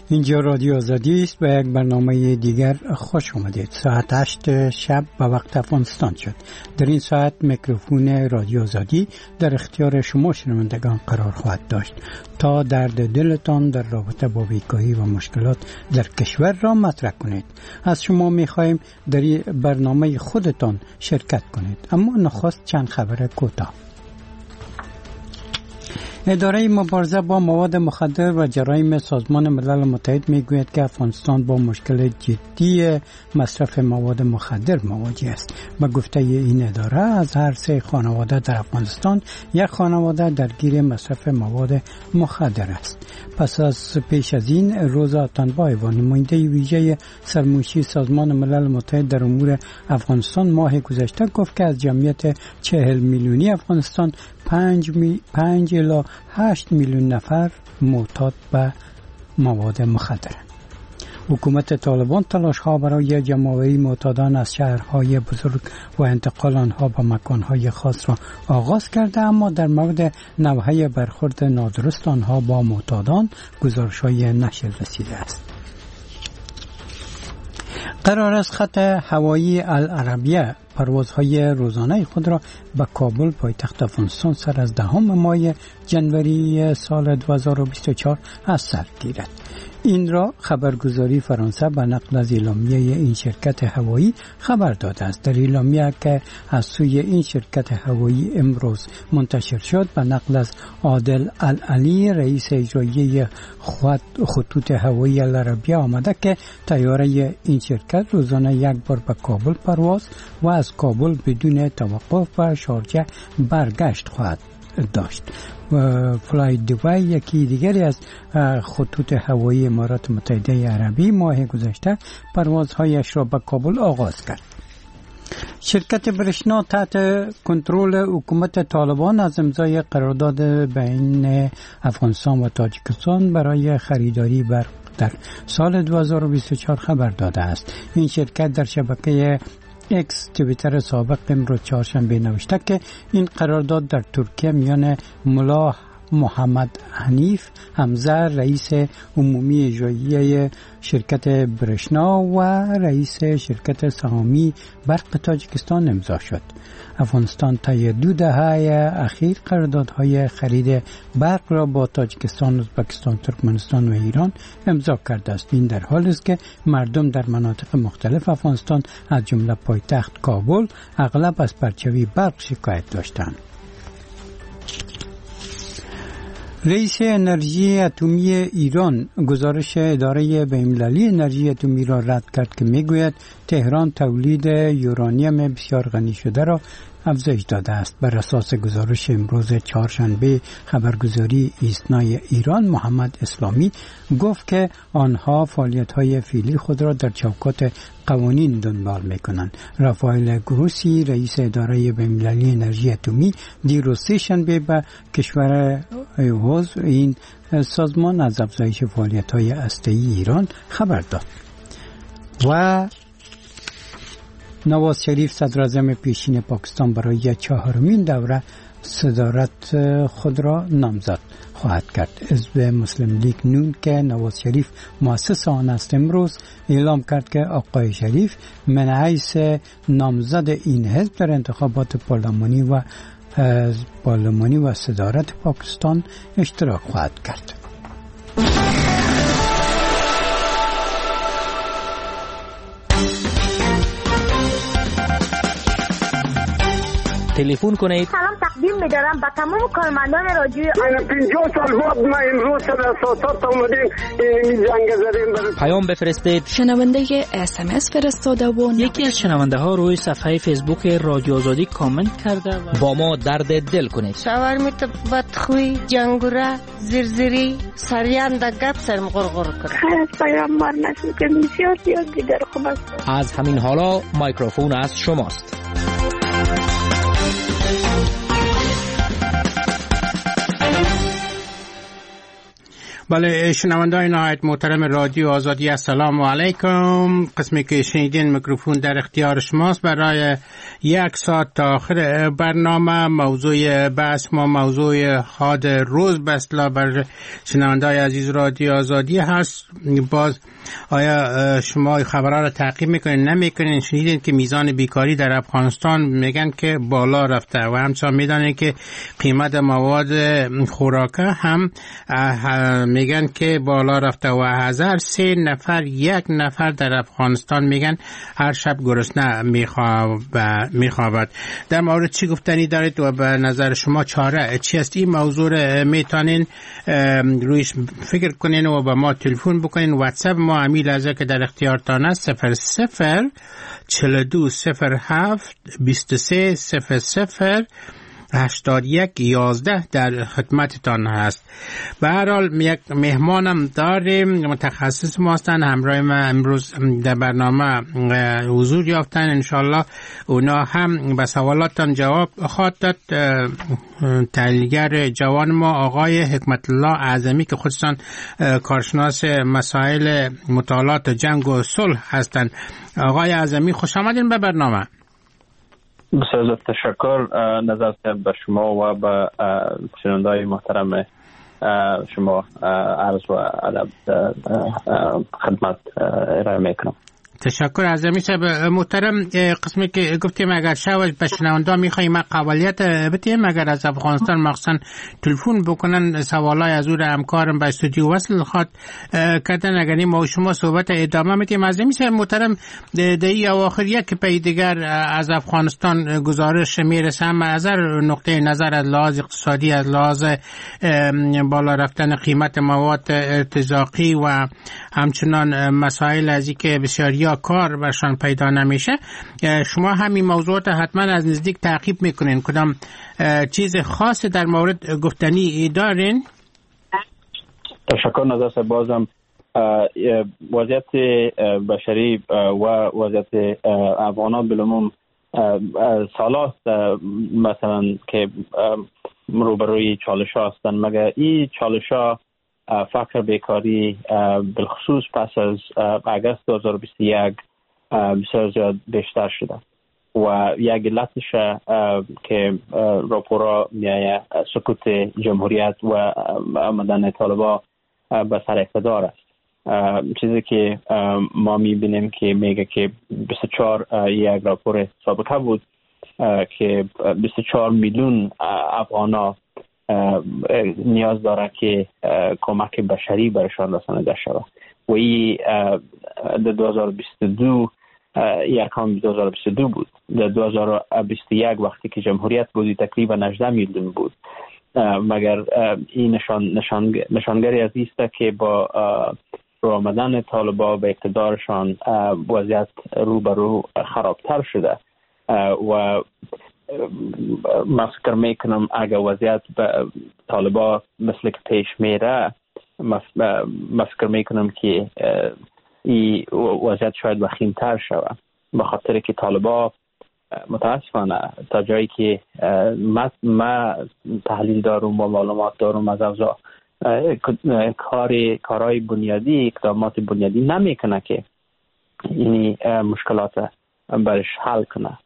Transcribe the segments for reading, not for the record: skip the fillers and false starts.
اینجا رادیو آزادی است. به یک برنامه دیگر خوش آمدید. ساعت 8 شب به وقت افغانستان شد. در این ساعت میکروفون رادیو آزادی در اختیار شما شنوندگان قرار خواهد داشت تا درد دلتان در رابطه با بیکاری و مشکلات در کشور را مطرح کنید. از شما می‌خواهیم در این برنامه خودتان شرکت کنید. اما نخست چند خبر کوتاه. اداره مبارزه با مواد مخدر و جرایم سازمان ملل متحد میگوید که افغانستان با مشکل جدی مصرف مواد مخدر مواجه است. به گفته این اداره از هر 3 خانواده در افغانستان یک خانواده درگیر مصرف مواد مخدر است. پس از پیش از این روزا تنبایو نماینده ویژه سرمنشی سازمان ملل متحد در امور افغانستان ماه گذشته گفت که از جمعیت 40 میلیونی افغانستان 5 الی 8 میلیون نفر معتاد به مواد مخدر. حکومت طالبان تلاش ها برای جمع‌آوری معتادان از شهرهای بزرگ و انتقال آنها به مکانهای خاص را آغاز کرده، اما در مورد نوع برخورد نادرست آنها با معتادان گزارش‌های نشر رسیده است. قرار است خط هوایی العربیه پروازهای روزانه خود را به کابل پایتخت افغانستان سر از 10 ماه جنوری سال 2024 از سر گیرد. این را خبرگزاری فرانسه به نقل از اعلامیه این شرکت هوایی خبر داده است. در اعلامیه که از سوی این شرکت هوایی امروز منتشر شد به نقل از عادل العلی رئیس اجرایی خطوط هوایی العربیه آمده که طیاره این شرکت روزانه یک بار به کابل پرواز و از کابل بدون توقف به شارجه برگشت خواهد داشت. فلای دوبای یکی دیگری از خطوط هوایی امارات متحده عربی ماه گذشته پروازهایش را به کابل آغاز کرد. شرکت برشنا تحت کنترل حکومت طالبان از امضای قرارداد بین افغانستان و تاجیکستان برای خریداری برق در سال 2024 خبر داده است. این شرکت در شبکه اکس توییتر سابق امروز چهارشنبه نوشته که این قرارداد در ترکیه میان ملا محمد حنیف حمزه رئیس عمومی اجرایی شرکت برشنا و رئیس شرکت سهامی برق تاجیکستان امضا شد. افغانستان طی 2 دهه اخیر قراردادهای خرید برق را با تاجیکستان، ازبکستان، ترکمنستان و ایران امضا کرده است. این در حالی است که مردم در مناطق مختلف افغانستان از جمله پایتخت کابل اغلب از پرچوی برق شکایت داشتند. رئیس انرژی اتمی ایران گزارش اداره بین‌المللی انرژی اتمی را رد کرد که میگوید تهران تولید یورانیم بسیار غنی شده را افزایش داده است. بر اساس گزارش امروز چهارشنبه خبرگزاری ایسنای ایران محمد اسلامی گفت که آنها فعالیت‌های فعلی خود را در چوکات قوانین دنبال می‌کنند. رافائل گروسی رئیس اداره بین‌المللی انرژی اتمی دیروز سه‌شنبه به کشور عضو این سازمان از افزایش فعالیت‌های هسته‌ای ایران خبر داد. و نواز شریف صدراعظم پیشین پاکستان برای 4مین دوره صدارت خود را نامزد خواهد کرد. حزب مسلم لیگ نون که نواز شریف مؤسس آن است امروز اعلام کرد که آقای شریف من حیث نامزد این حزب در انتخابات پارلمانی و صدارت پاکستان اشتراک خواهد کرد. تلفن کنید. سلام تقدیم می‌دارم به تمام کارمندان رادیو. 50 سال بعد ما امروز در اساسات اومدیم این جنگ زدیم. پیام بفرستید. شنونده SMS فرستاده و یکی از شنونده ها روی صفحه فیسبوک رادیو آزادی کامنت کرده و با ما درد دل کنید. شاورمیت بدخوی، جنگوره، زرزری، سریان دا گپ سرم غرغر کرد. خیلی پیامبر نشون که بسیار دیگر خوب است. از همین حالا میکروفون از شماست. بله شنوندگان نهایت محترم رادیو آزادی، السلام علیکم. قسمی که شنیدین میکروفون در اختیار شماست برای 1 ساعت تا آخر برنامه. موضوع بحث ما موضوع حاد روز به اصطلاح بر شنونده‌های عزیز رادیو آزادی هست. باز آیا شما خبرها را تعقیب میکنین نمیکنین؟ شنیدین که میزان بیکاری در افغانستان میگن که بالا رفته و همچنان میدانین که قیمت مواد خوراکه هم میگن که بالا رفته و 1003 نفر یک نفر در افغانستان میگن هر شب گرسنه میخوابد. در مورد چی گفتنی دارید و به نظر شما چاره چی است؟ این موضوع میتونین رویش فکر کنین و به ما تلفن بکنین. واتساپ ما همین لحظه که در اختیارتان است 00 42 07 23 00 8111 در خدمتتان هست. به هر حال یک مهمانم داریم، متخصص ما هستن، همراه ما امروز در برنامه حضور یافتن. انشالله اونا هم به سوالاتان جواب خواهد داد. تحلیلگر جوان ما آقای حکمت الله اعظمی که خودشان کارشناس مسائل مطالعات جنگ و صلح هستند. آقای اعظمی خوش آمدین به برنامه. بسیار تشکر نظر به شما و به شنونده‌های محترم شما عرض و ادب خدمت ارائه میکنم. تشکر اعظمی صاحب محترم. قسمی که گفتیم اگر شاید به شنونده میخوایم قابلیت بتیم اگر از افغانستان مخصوصا تلفن بکنن سوالای از اون همکارم به استودیو وصل خواد کردن، اگر ما شما صحبت ادامه میتیم. اعظمی صاحب محترم در اواخر یک پی دیگر از افغانستان گزارش میرسه، هم از نقطه نظر از لحاظ اقتصادی، از لحاظ بالا رفتن قیمت مواد ارتزاقی و همچنان مسائل از که بسیاری کار برشان پیدا نمیشه. شما همین موضوعات حتما از نزدیک تعقیب میکنین. کدام چیز خاص در مورد گفتنی دارین؟ تشکر نظر بازم وضعیت بشری و وضعیت افغانان بالعموم سالاست مثلا که روبروی چالش ها هستن، مگر این چالش ها فقر بیکاری بالخصوص پس از اگست 2021 بسیار زیاد بیشتر شده و یک علتش که راپورا میایه سقوط جمهوریت و آمدن طالبان به سر اقتدار است. چیزی که ما میبینیم که میگه که 24 یک راپور سابقه بود که 24 میلیون افغانا نیاز داره که کمک بشری برشان رسانده شود و این در 2022 ارقام 2022 بود. در 2021 وقتی که جمهوریت بود تقریبا 18 میلیون بود. مگر این نشانگری از است که با آمدن طالبان به اقتدارشان وضعیت رو به رو خرابتر شده و من فکر میکنم اگر وضعیت به طالبان مثل که پیش میره من فکر میکنم که این وضعیت شاید وخیمتر شود، به خاطر که طالبان متاسفانه تا جایی که ما تحلیل دارم و معلومات دارم از اوضاع کارهای بنیادی اقدامات بنیادی نمیکنه که این مشکلات برش حل کنه.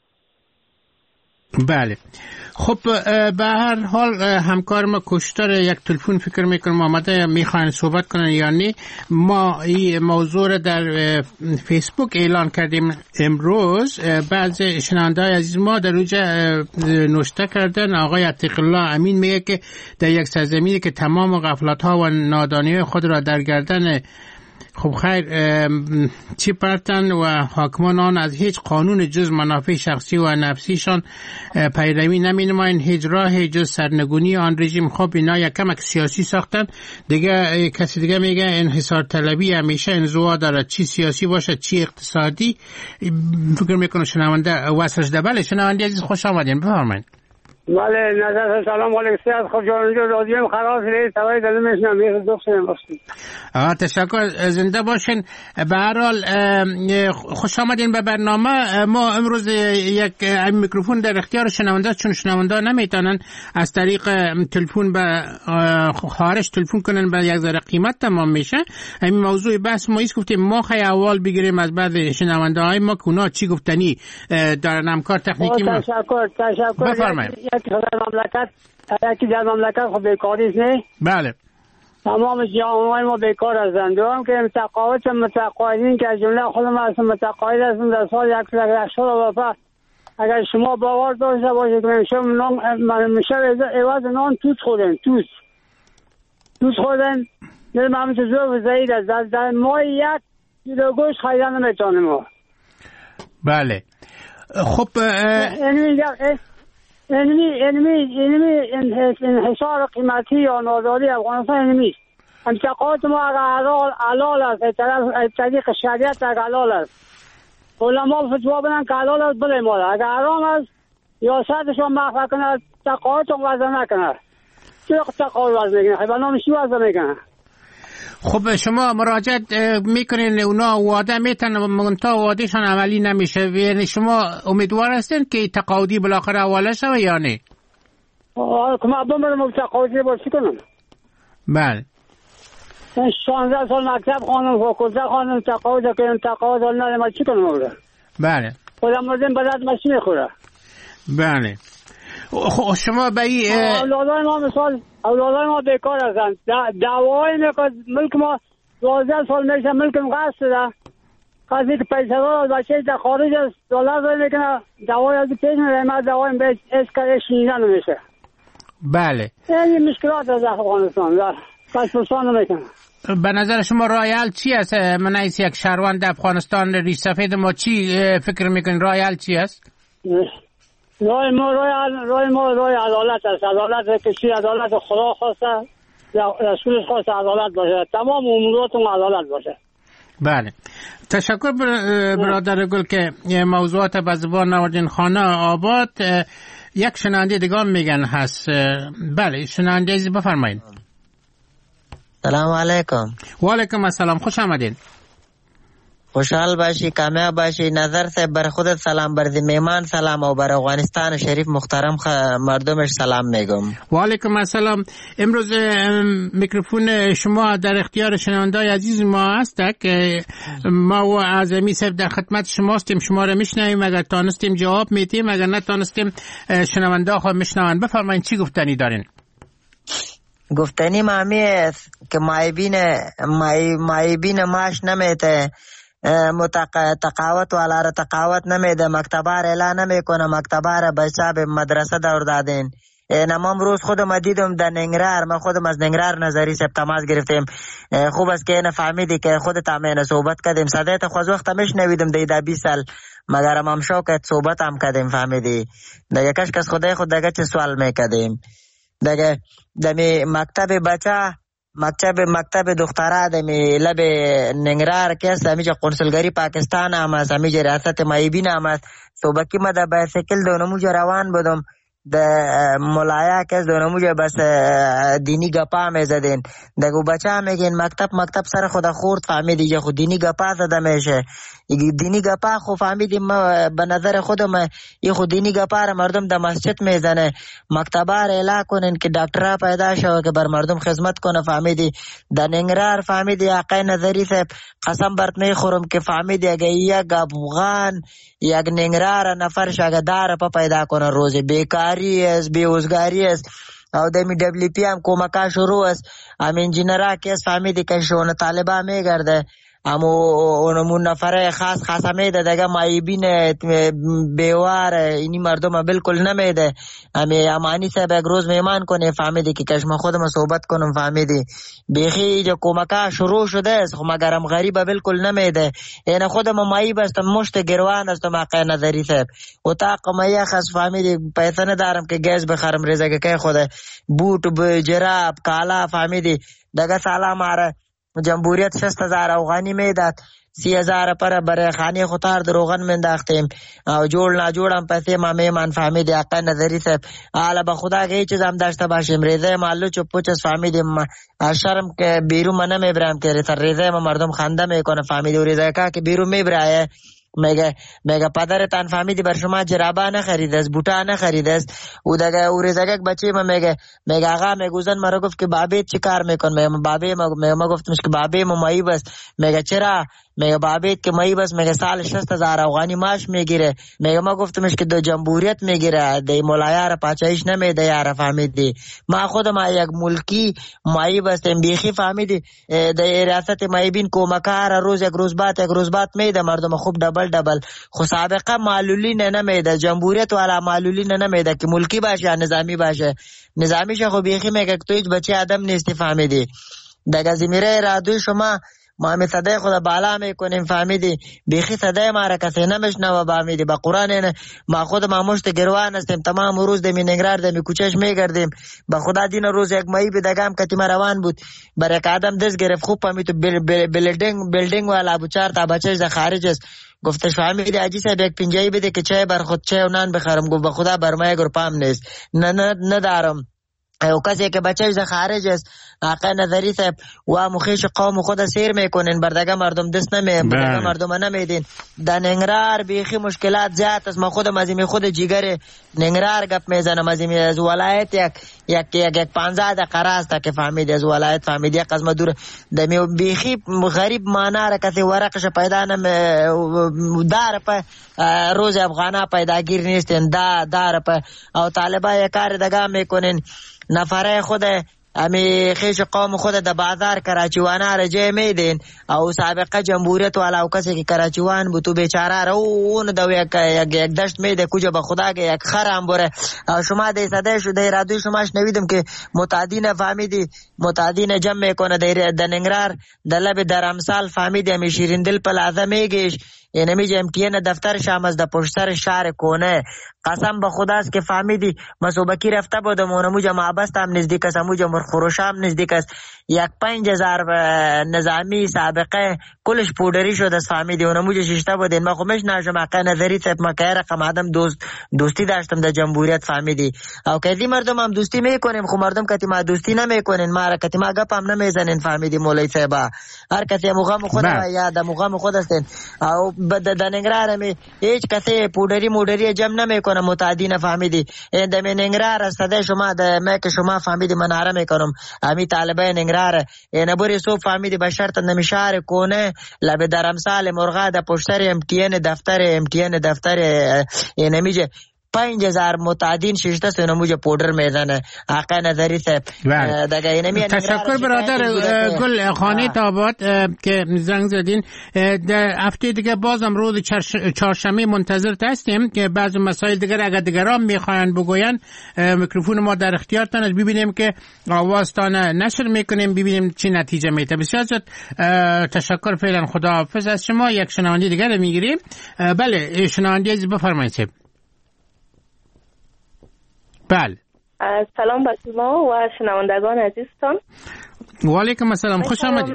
بله خب به هر حال همکار ما کشتر یک تلفن فکر میکنم آمده میخواین صحبت کنن یا نه. ما این موضوع را در فیسبوک اعلان کردیم امروز. بعض شنونده‌های عزیز ما در اونجا نوشته کردن. آقای عتیق الله امین میگه که در یک سرزمینی که تمام غفلت‌ها و نادانی‌های خود را در گردن خب خیر چی پرتن و حاکمان آن از هیچ قانون جز منافع شخصی و نفسیشان پیروی نمی نماین، هیچ راه جز سرنگونی آن رژیم. خب اینا یک کمک سیاسی ساختن دیگه. کسی دیگه میگه انحصار طلبی همیشه انزوا دارد، چی سیاسی باشه چی اقتصادی. فکر میکنم شنونده واسش دبل. شنونده عزیز خوش آمدین، بفرمایید. بله نظر سلام علیکم سیاد خود جانجو رادیوم خلاص رید توی دلم میشنم میخواد دوستم باشید. تشکر زنده باشین. به هر حال خوش آمدین به برنامه. ما امروز یک میکروفون در اختیار شنونده است، چون شنونده نمیتونن از طریق تلفن به خارج تلفن کنن، به یک ذره قیمت تمام میشه. این موضوع بحث ما است، گفتیم ما خیلی اول بگیریم از بعد شنونده های ما که اونا چی گفتنی دارن. همکار تکنیکی ما تشکر بفرمایید. یکی در مملکت خب بیکاری است نه؟ بله تمام جامعه ما بیکار هستند. دوام که متقاعدین که از جمله خودم هستم متقاعد هستم در سال 180 اگر شما باور داشته باشید که میشه عوض نان توت خوردن نرم همین تو زور وزید است در ماه 1 کیلو گوشت خریدن نمیتونیم ما. بله خب انحصار قیمتی یا ناداری افغانستان اینمیست. انتقاد ما اگر حلال است از طریق شریعت اگر حلال است علما فتوا بدن که حلال است بله مالا، اگر حرام است یا سرشون محفظ کنه تقاعدتون وضع نکنه. چرا تقاعد وضع میکنه؟ به نام چی وضع میکنه؟ خب شما مراجعت میکنین اونا وعده میتن منتها وعدهشان عملی نمیشه، یعنی شما امیدوار هستین که تقاعدی بالاخره حواله شوه یا نه؟ که من بمرم تقاعدی باشی کنم. بله 16 سال مکتب خانم فاکولته خانم تقاعد کنم تقاعد نه ما چی کنم اولا؟ بله خودم مردم بلد ماشی میخوره. بله شما به این اولادای ما مثال اولادای ما بیکار هستند. دعوای میکرد ملک ما 12 سال میشه ملکم قصد ده کسی که پیسه دار بچه در خارج است دولت داری میکنه دوای از پیش میره ما دوای بیش اسکرش شینیده نمیشه. بله این مشکلات از افغانستان در پاسپورتان نمیکنه. به نظر شما رای حل چی است؟ من از یک شهروند افغانستان ریش سفید ما چی فکر میکنین رای حل چی است؟ رای عدالت است. عدالت کشی عدالت خدا خواسته رسولش خواسته عدالت باشه. تمام اموراتون عدالت باشه. بله تشکر برادر گل که موضوعات به زبان آوردین. خانه آباد یک شنونده دیگه میگن هست. بله شنونده عزیز بفرمایید. سلام علیکم. و علیکم السلام، خوش آمدین. خوشحال باشی، کامیاب باشی. نظر سے بر خودت سلام، بر میمان سلام و بر افغانستان شریف محترم مردمش سلام میگم. و علیکم السلام. امروز میکروفون شما در اختیار شنوندای عزیز ما است که ما و اعظمی صاحب در خدمت شما هستیم. شما را میشنویم، اگر تانستیم جواب میدیم، اگر نتانستیم شنونده ها میشنون. بفرمایید چی گفتنی دارین؟ گفتنی مامی است که مایبین ماش نمیته، تقاوت والا را تقاوت نمیده، مکتبه را اعلان نمیکنه، مکتبه را بچه به مدرسه دور دادین. من امروز خودم دیدم در ننگرهار، من خودم از ننگرهار نظری سب تماس گرفتیم. خوب است که فهمیدی که خودت همین صحبت کردیم. صدایت خود وقت میشنویدم دیده 20 سال مگر هم شوکت صحبت هم کردیم. فهمیدی دیگه کش کس خدای خود دیگه چه سوال میکردیم دیگه. دمی مکتب بچه مکتب دختره دمی لب ننگرهار که است، همیشه قنصلگری پاکستان هم است، همیشه ریاست مایبین هم است. صبحکی ما در بایسکل دونموجه روان بودم د ملایا که دونموجه بس دینی گپا میزدین. دگو بچه میگین مکتب سر خدا خورد. فهمیدی که خود دینی گپا زده میشه. دینی گپا خو فهمیدی ما به نظر خودم ای خود دینی گپا را مردم در مسجد میزنه. مکتبه را اعلان کنین که دکترها پیدا شوه که بر مردم خدمت کنه. فهمیدی در ننگرهار فهمیدی آقای نظری صاحب قسم برت میخورم که فهمیدی اگه یک افغان یک ننگرهار نفر شاگردار پا پیدا کنه روز بیکاری است، بیروزگاری است. او دمی دبلی پی هم کمکا شروع است. هم انجینرها که است فهمیدی که شون طالبا میگرده. امو اونمون نفره خاص میده دیگه مایبین بیوار اینی مردم بالکل نمیده. امی امانی صاحب یک روز میمان کنه. فهمیدی که کشم خودم صحبت کنم. فهمیدی بیخی جو کمکا شروع شده است خو مگرم غریب بالکل نمیده. این خودم مایب هستم، مشت گروان هستم. آقای نظری صاحب اتاق مایه خاص فهمیدی پیسه ندارم که گیس بخرم رزق که خود بوت جراب کالا. فهمیدی دیگه سالا ماره جمهوریت 60,000 افغانی میداد، 30,000 پر برای خانه خطار در روغن مینداختیم او جوړ ناجوړ هم پیسې ما میمان فهمیدی آقا نظری صاحب. حالا به خدا که هیچ چیز هم داشته باشیم ریزه مالو چو پوچس فهمیدیم شرم که بیرون من نمیبرم که ریزه ما مردم خنده میکنه فهمیدی و ریزه که بیرون میبره میگه پدرتان فهمیدی بر شما جرابه نخریده است، بوتا نخریده است. او دیگه او ریزه بچه ما میگه آقا میگوزن مرا گفت که بابی چی کار میکن؟ بابی ما گفتمش که بابی ما مایی بس. میگه چرا؟ میگه بابیت که مایی بس. میگه سال 60,000 افغانی معاش میگیره. میگه ما گفتمش که دو جمهوریت میگیره، دی مولaya را پاچایش نمیده یار فهمیدی. ما خودم یک ملکی مایی بستیم بیخی فهمیدی. دی ریاست مایی بین کومکار روز یک روز بعد میده مردم خوب دبل خو سابقه معلولین نمیده، جمهوریت والا معلولین نمیده که ملکی باشه یا نظامی باشه. نظامیش خو بیخی میگه تو هیچ بچه آدم نیستی فهمیدی. دیگه زمیره رادوی شما ما می صدای خدا بالا میکنیم فهمیدی. بیخی صدای ما را کسی نمیشنوه فهمیدی. با قرآن ما خود ما مشت گروان هستیم، تمام روز دمی نگرار دمی کوچش میگردیم. با خدا دین روز یک مایی بدگم کتی ما روان بود برای که آدم دست گرفت خوب فهمید تو بیلدینگ والا ابو 4 تا بچه ز خارج است. گفتش فهمیدی عجی صاحب یک پنجایی بده که چای بر خود چای و نان بخرم. گفت به خدا بر ما گروپام نیست ندارم. او کسی که بچه ز خارج است آقا نظری صاحب و مخیش قوم خود سیر میکنین بردگه مردم دست بردگه مردم نمیدین. در ننگرار بیخی مشکلات زیاد است. ما خودم از این خود جیگر ننگرار گپ میزنم از این از ولایت یک 15 دقیقه است که فهمیدی از ولایت فهمیدی یک قسم دور دمی بیخی غریب معنا را کسی ورقش پیدا نم دار په روز افغانا پیداگیر نیستن دار په او طالبای کار دگه میکنین نفره خود امی خیش قوم خود د بازار کراچیوانا رجه میدین او سابقه جمهوریت والا او کسی که کراچیوان بود تو بیچاره رو اون دو یک دشت میده کجا به خدا که یک خرم بره. شما دی صده شده رادوی شما شنویدم که متعدین فهمیدی متعدین جمع میکنه در ننگرار در لب در امثال فهمیدی امی شیرین دل پلازه میگیش اینمی امتیان دفتر شام از د پشتر شهر کنه. قسم به خداست که فهمیدی مسوبکی رفته بودم اونموجا معبست هم نزدیک است اموجا مرخوروش هم نزدیک است. یک 5,000 نظامی سابقه کلش پودری شد است فهمیدی اونموجا ششته بودین. ما خومش ناشم حقا نظری صاحب ما که رقم آدم دوستی داشتم در جمهوریت فهمیدی. او کدی مردم هم دوستی میکنیم خو مردم کتی ما دوستی نمیکنین ما را کتی ما گپ هم نمیزنین فهمیدی مولای صاحب. هر کسی مقام خود یا د مقام خود هستین او د ننگرار می هیچ کسی پودری مودری جمع نمیکنه متعدین فهمیدی. د ننگرار صدای شما د مک شما فهمیدی مناره میکنم امی طالبای ننگرار نبوری سو فهمیدی به شرط نمیشار کنه لب در امثال مرغا د پشتر امتیان دفتر نمیجه 5,000 متعدین ششته سنموجه پودر میزنه آقا نظری صاحب. تشکر برادر گل خانه تابات که زنگ زدین. در هفته دیگه بازم روز چهارشنبه منتظر هستیم که بعض مسائل دیگر اگر دیگران میخواین بگوین میکروفون ما در اختیارتان است. ببینیم که آوازتان نشر میکنیم ببینیم چی نتیجه میده. بسیار زیاد تشکر. فعلا خداحافظ از شما. یک شنونده دیگر میگیریم. بله شنونده عزیز بفرمایید. بله سلام بر شما و شنوندگان عزیزتان. و علیکم السلام، خوش آمدید.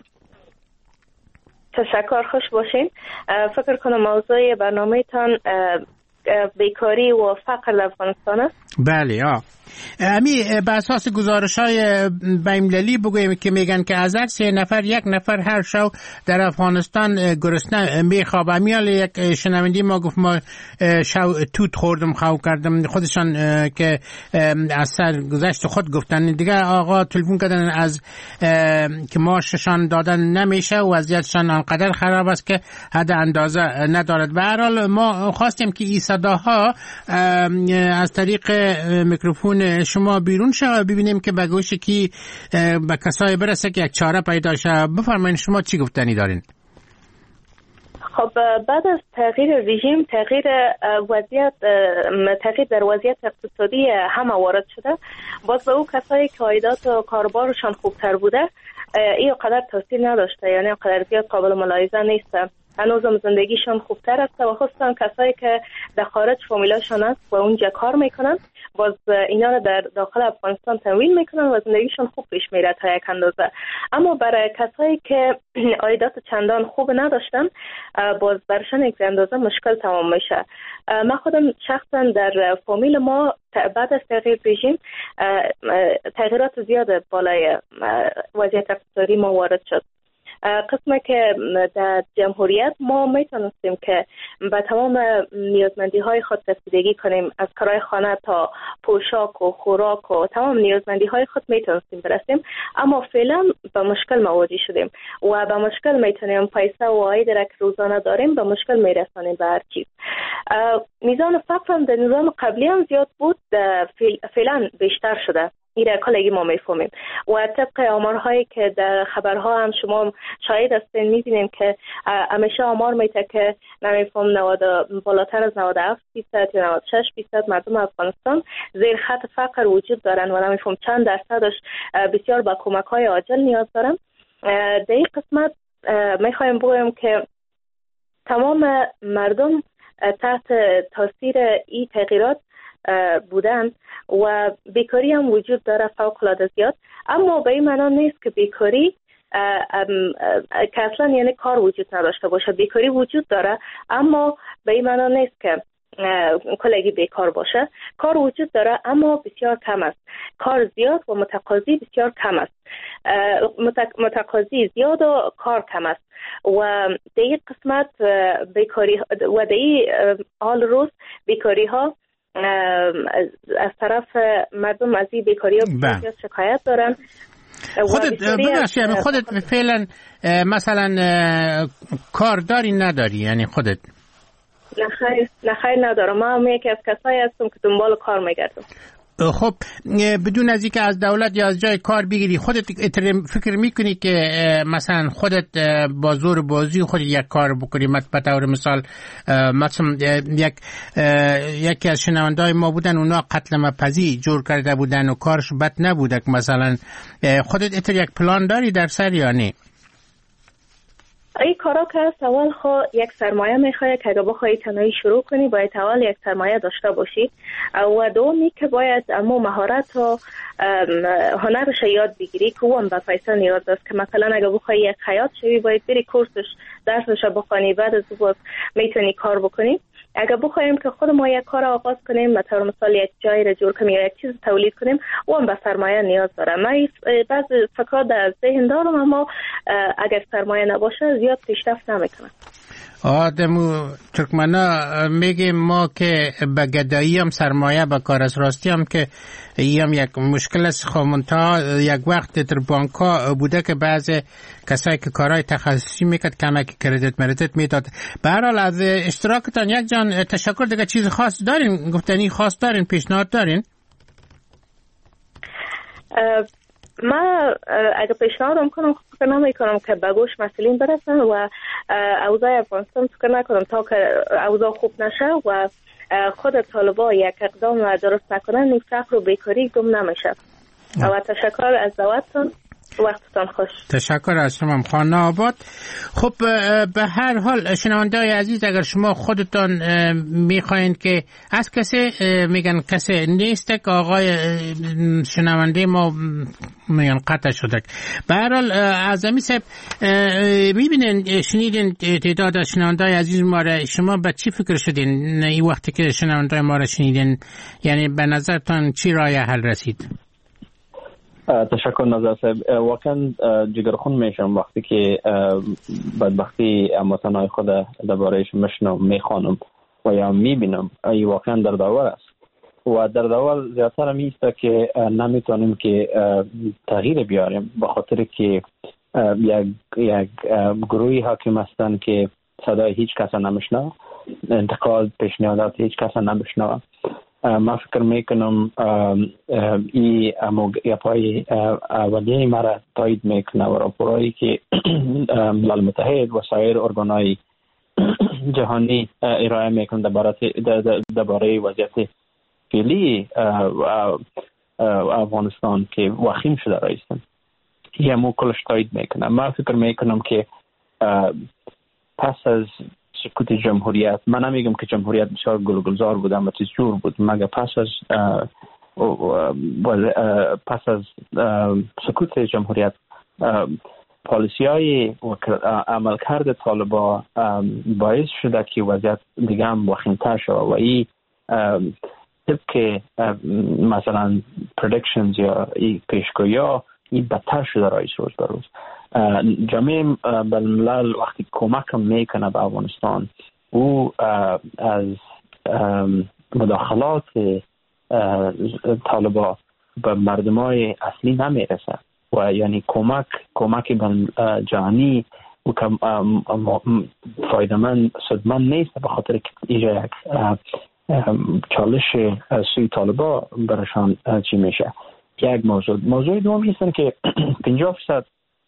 تشکر، خوش باشین. فکر کنم موضوع برنامه‌تان بیکاری و فقر در افغانستان است. بله امی به اساس گزارش‌های بین‌المللی بگویم که میگن که از هر 3 نفر 1 نفر هر شب در افغانستان گرسنه میخوابه. امیال یک شنونده ما گفت ما توت خوردم خواب کردم خودشان که از سر گذشت خود گفتن دیگه آقا تلفن کردن از که ماششان دادن نمیشه و وضعیتشان انقدر خراب است که حد اندازه ندارد. به هر حال ما خواستیم که این صداها از طریق میکروفون شما بیرون شود ببینیم که به گوش کی به کسایی برسه که یک چاره پیدا شود. بفرمایید شما چی گفتنی دارین؟ خب بعد از تغییر رژیم تغییر در وضعیت اقتصادی همه وارد شده. باز به او کسایی که عایدات و کاربارشان خوبتر بوده این قدر تاثیر نداشته، یعنی قدر زیاد قابل ملاحظه نیست. هنوزم زندگیشان خوبتر است و خصوصا کسایی که در خارج فامیلاشان است و اونجا کار میکنن باز اینا رو در داخل افغانستان تمویل میکنن و زندگیشان خوب پیش میره تا یک اندازه. اما برای کسایی که عایدات چندان خوب نداشتن باز برشان یک اندازه مشکل تمام میشه. من خودم شخصا در فامیل ما بعد از تغییر رژیم تغییرات زیاد بالای وضعیت اقتصادی ما وارد شد. قسمه که در جمهوریت ما میتونستیم که به تمام نیازمندی های خود رسیدگی کنیم، از کارهای خانه تا پوشاک و خوراک و تمام نیازمندی های خود میتونستیم برسیم، اما فعلا به مشکل مواجه شدیم و به مشکل میتونیم پیسه و عاید را که روزانه داریم به مشکل میرسانیم به هر چیز. میزان فقر هم در نظام قبلی هم زیاد بود، فعلا بیشتر شده. ایره کلگی ما میفهمیم و طبق آمارهایی که در خبرها هم شما شاهد هستین میبینیم که همیشه آمار میته که نمیفهم بالاتر از 97% یا 96% مردم افغانستان زیر خط فقر وجود دارن و نمیفهم چند درصدش بسیار با کمک های عاجل نیاز دارن. در این قسمت میخوایم بگویم که تمام مردم تحت تاثیر این تغییرات بودن و بیکاری هم وجود داره فوق العاده زیاد، اما به این معنا نیست که بیکاری که اصلا یعنی کار وجود نداشته باشه. بیکاری وجود داره اما به این معنا نیست که کلگی بیکار باشه. کار وجود داره اما بسیار کم است. کار زیاد و متقاضی بسیار کم است. متقاضی زیاد و کار کم است و در این قسمت بیکاری و در این حال روز بیکاری ها از طرف مردم از این بیکاری ها شکایت دارن. خودت فعلا مثلا کار داری نداری؟ یعنی خودت؟ نه خیر ندارم. من یکی از کسایی هستم که دنبال کار میگردم. خب بدون از اینکه از دولت یا از جای کار بگیری خودت فکر میکنی که مثلا خودت با زور بازی خودت یک کار بکنی؟ به طور مثال مثلا یکی از شنونده‌های ما بودن اونا قتل مپزی جور کرده بودن و کارش بد نبوده. مثلا خودت یک پلان داری در سر یا نه؟ این کارا که هست اول یک سرمایه میخواد که اگه بخوایی تنهایی شروع کنی باید اول یک سرمایه داشته باشی و دومی که باید امو مهارت و هنرش یاد بگیری که اون به پیسه نیاز است. که مثلا اگه بخوایی یک خیاط شوی باید بری کورسش درسش بخونی، بعد از باز میتونی کار بکنی. اگه بخوایم که خود ما یک کار آغاز کنیم، مثلا مثال یک جایی را جور کنیم یا یک چیز تولید کنیم، اون به سرمایه نیاز داره. من بعض فکرات در ذهن دارم اما اگر سرمایه نباشه زیاد پیشرفت نمیکنه. آدمو ترکمنا میگیم ما که به گدایی هم سرمایه به کار از راستی هم که هم یک مشکل است. خامنتا یک وقت در بانک ها بوده که بعض کسایی که کارهای تخصصی میکرد کمک کردیت میداد. به هر حال از اشتراکتان یک جان تشکر. دیگه چیز خاص دارین؟ گفتنی خاص دارین؟ پیشنهاد دارین؟ من اگه پیشنهادم کنم فکر نمیکنم که به گوش مسئولین برسن و اوضاع افغانستان فکر نکنم تا که اوضاع خوب نشه و خود طالبا یک اقدام درست نکنن این فقر و بیکاری گم نمیشه. و تشکر از دعوتتون. وقتتان خوش. تشکر از شما خانه آباد. خب به هر حال شنونده‌های عزیز اگر شما خودتان میخواین که از کسی میگن کسی نیست که آقای شنونده ما میگن قطع شده. به هر حال اعظمی صاحب میبینین شنیدین تعداد از شنونده‌های عزیز ما را، شما به چی فکر شدین این وقتی که شنونده ما را شنیدین؟ یعنی به نظرتان چی راه حل رسید؟ تشکر نظر صاحب. واقعا جگرخون میشم وقتی که بدبختی متنای خود دربارهش میخوانم و یا میبینم. ای واقعا در داور است و در داور زیادتر میسته که نمیتونیم که تغییر بیاریم به خاطر که یک گروهی حاکم هستند که صدای هیچ کس نمیشنوه، انتقاد پیشنهادات هیچ کس نمیشنوه. من فکر میکنم این پای اولیه مرا تایید میکنه و راپورایی که ملل متحد و سایر ارگانهای جهانی ارائه میکنه درباره وضعیت فعلی افغانستان که وخیم شده رایستن، یه کلش تایید میکنه. من فکر میکنم که پس از سقوط جمهوریت، من نمیگم که جمهوریت بسیار گلگلزار بود اما چیز جور بود، مگر پس از سقوط جمهوریت پالیسی های عملکرد طالبان باعث شده که وضعیت دیگه هم وخیم‌تر شد و این طبق مثلا predictions یا پیشگویی این بدتر شده رئیس روز به روز. جامعه بین‌الملل وقتی کمک میکنه به افغانستان او از مداخلات طالبان به مردمای اصلی نمیرسه و یعنی کمک جهانی و که فایده‌مند صدمند نیست به خاطر که اینجا یک چالش سوی طالبان برشان چی میشه. یک موضوع دوم هستن که 50%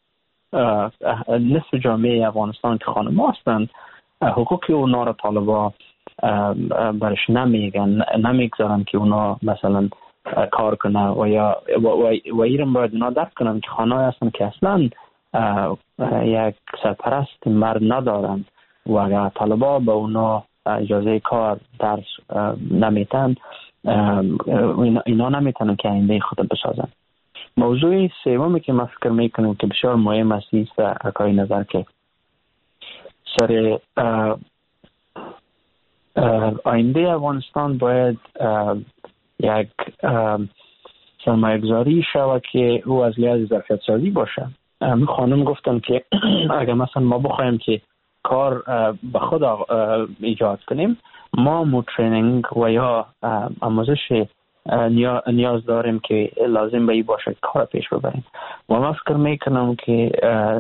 نصف جامعه افغانستان که خانم هستند حقوقی اونا را طالبان برش نمیگذارن که اونا مثلا کار کنه و ایران باید اونا درک کنن که خانه هستن که اصلا یک سرپرست مرد ندارن و اگر طالبان به اونا اجازه کار درس نمیتن اینا نمیتونن که آینده خود بسازن. موضوع سومی که من فکر میکنم که بسیار مهم است اکای نظر که سر آینده افغانستان باید یک سرمایه‌گذاری شود که او از لحاظ ظرفیت سازی باشه. خانم گفتن که اگر مثلا ما بخوایم که کار به خود ایجاد کنیم ما ترینینگ و یا آموزش نیاز داریم که لازم به این باشه کار پیش ببریم و من فکر میکنم که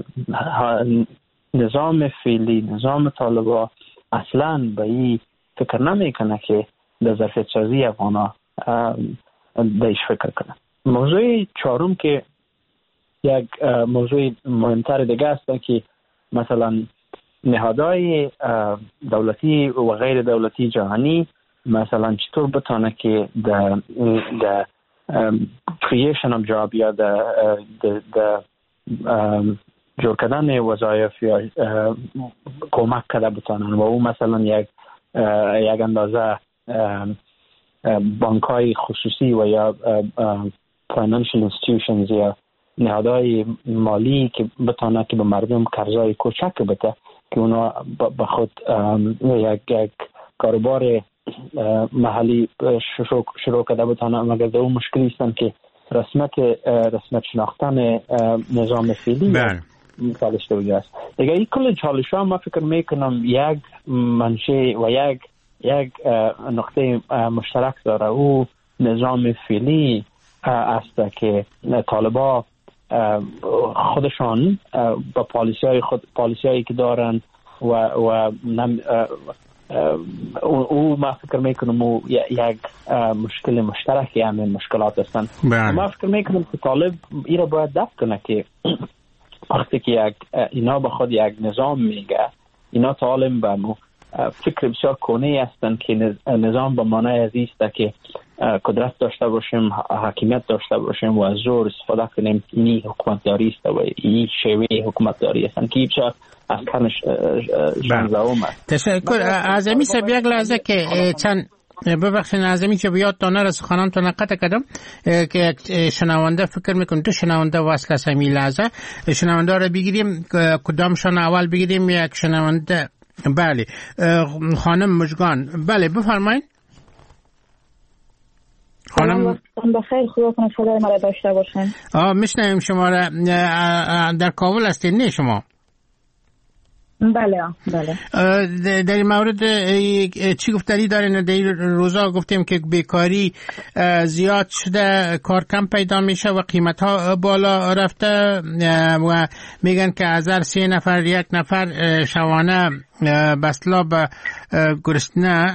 نظام فعلی نظام طالبان اصلا به این فکر نمیکنه که در ظرفیت سازی افغانا بهش فکر کنه. موضوع چهارم که یک موضوع مهمتر دیگه است که مثلا نهادهای دولتی و غیر دولتی جهانی مثلا چطور بتونه که the creation of job یا the جور کردن وظایف یا کمک کرده بتونن و او مثلا یک اندازه بانک‌های خصوصی و یا financial institutions یا نهادهای مالی که بتونه که به مردم قرضای کوچک بده که اونا به خود یک کاروبار محلی شروع کرده بتونه، مگر در اون مشکلی هستن که رسمیت شناختن نظام فعلی چالش دیگه است. دیگه این کل چالش ها من فکر میکنم یک منشه و یک نقطه مشترک داره، او نظام فعلی است که طالبان خودشان با پالیسی‌هایی که دارن و او ما فکر میکنم او یک مشکل مشترکی همین مشکلات هستن. ما فکر میکنم که طالب این را باید درک کنه که وقتی که اینا به خود یک نظام میگه، اینا طالب به فکر بسیار کونه هستن که نظام به معنای از است که قدرت داشته باشیم، حاکمیت داشته باشیم و از زور استفاده کنیم. این حکومتداری است و این شیوه حکومتداری هستن که بسیار از کنش شنزاوم است. تشکر. اعظمی صاحب یک لحظه که چند ببخشید اعظمی که بیاد دانه را سخنان تو نقطه کردم که شنونده فکر میکنم تو شنونده وصل است. همین لحظه شنونده را بگیریم، کدامشان اول بگیریم؟ یک شنونده. بله خانم مژگان. بله بفرمایید خانم. وقتتون بخیر، خدا کنه صدای ما را داشته باشین. میشنویم شما را. در کابل هستین نه شما؟ بله. در این مورد چی گفتاری دارین؟ در این روزا گفتیم که بیکاری زیاد شده، کار کم پیدا میشه و قیمت ها بالا رفته و میگن که از هر 3 نفر 1 نفر شبانه بسلا به گرسنه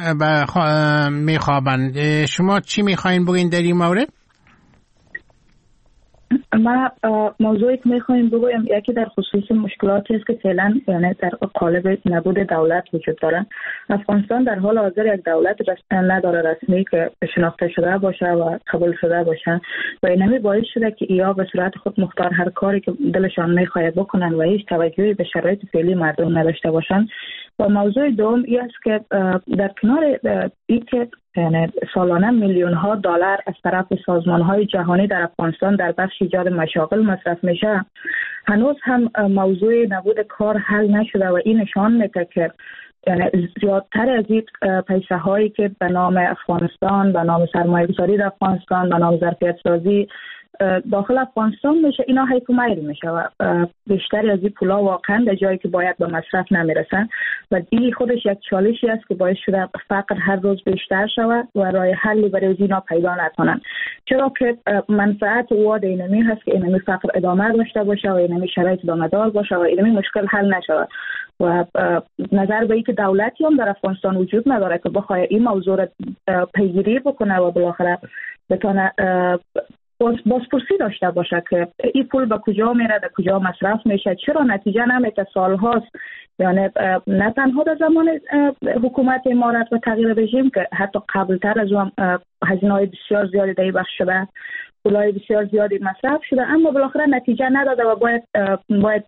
میخوابند. شما چی میخواین بگین در این مورد؟ ما موضوعی که میخوایم بگویم یکی در خصوص مشکلاتی است که فعلا یعنی در قالب نبود دولت وجود داره. افغانستان در حال حاضر یک دولت نداره رسمی که شناخته شده باشه و قبول شده باشه و اینمی باعث شده که ایا به صورت خود مختار هر کاری که دلشان میخواد بکنن و هیچ توجهی به شرایط فعلی مردم نداشته باشن. و موضوع دوم این است که در کنار این که یعنی سالانه میلیون ها دلار از طرف سازمان های جهانی در افغانستان در بخش ایجاد مشاغل مصرف میشه، هنوز هم موضوع نبود کار حل نشده و این نشان میده که یعنی زیادتر از این پیسه هایی که به نام افغانستان، به نام سرمایه گذاری در افغانستان، به نام ظرفیت سازی داخل افغانستان میشه، اینا حیف و میل میشه و بیشتری از این پولا واقعا به جایی که باید به مصرف نمیرسن و این خودش یک چالشی است که باعث شده فقر هر روز بیشتر شود و راه حلی برای اینا پیدا نکنن، چرا که منفعت واد اینمی هست که اینمی فقر ادامه داشته باشه و اینمی شرایط ادامه دار باشه و اینمی مشکل حل نشود و نظر به اینکه دولتی هم در افغانستان وجود نداره که بخواد این موضوع را پیگیری بکنه و بالاخره بتونه بازپرسی داشته باشه که این پول به کجا میره، به کجا مصرف میشه، چرا نتیجه نمیده سالهاست. یعنی نه تنها در زمان حکومت امارت و تغییر رژیم که حتی قبلتر از اون هزینه‌های بسیار زیادی در بخش شده، پولای بسیار زیادی مصرف شده، اما بالاخره نتیجه نداده و باید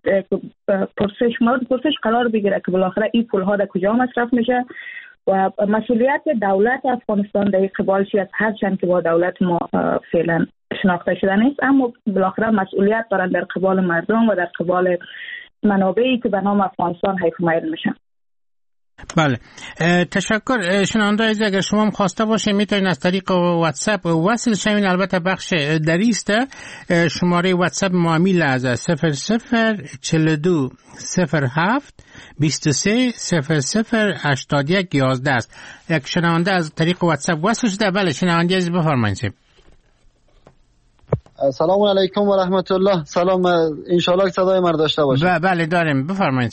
پرسش قرار بگیره که بالاخره این پولها در کجا مصرف میشه و مسئولیت دولت افغانستان در قبالش از هرچند که با دولت ما فعلا شناخته شده نیست، اما بالاخره مسئولیت دارن در قبال مردم و در قبال منابعی که به نام افغانستان حیف و میل میشن. بله، تشکر. شنونده عزیز، اگر شما هم خواسته باشه میتونید از طریق واتساپ وصل شوین. البته بخش دریست شماره واتساپ ما میل از 0042 07 23 00 81 11 است. یک شنونده از طریق واتساپ وصل شده. بله شنونده عزیز بفرمایید. سلام علیکم و رحمت الله. سلام، انشالله صدای من داشته باشه. بله داریم، بفرمایید.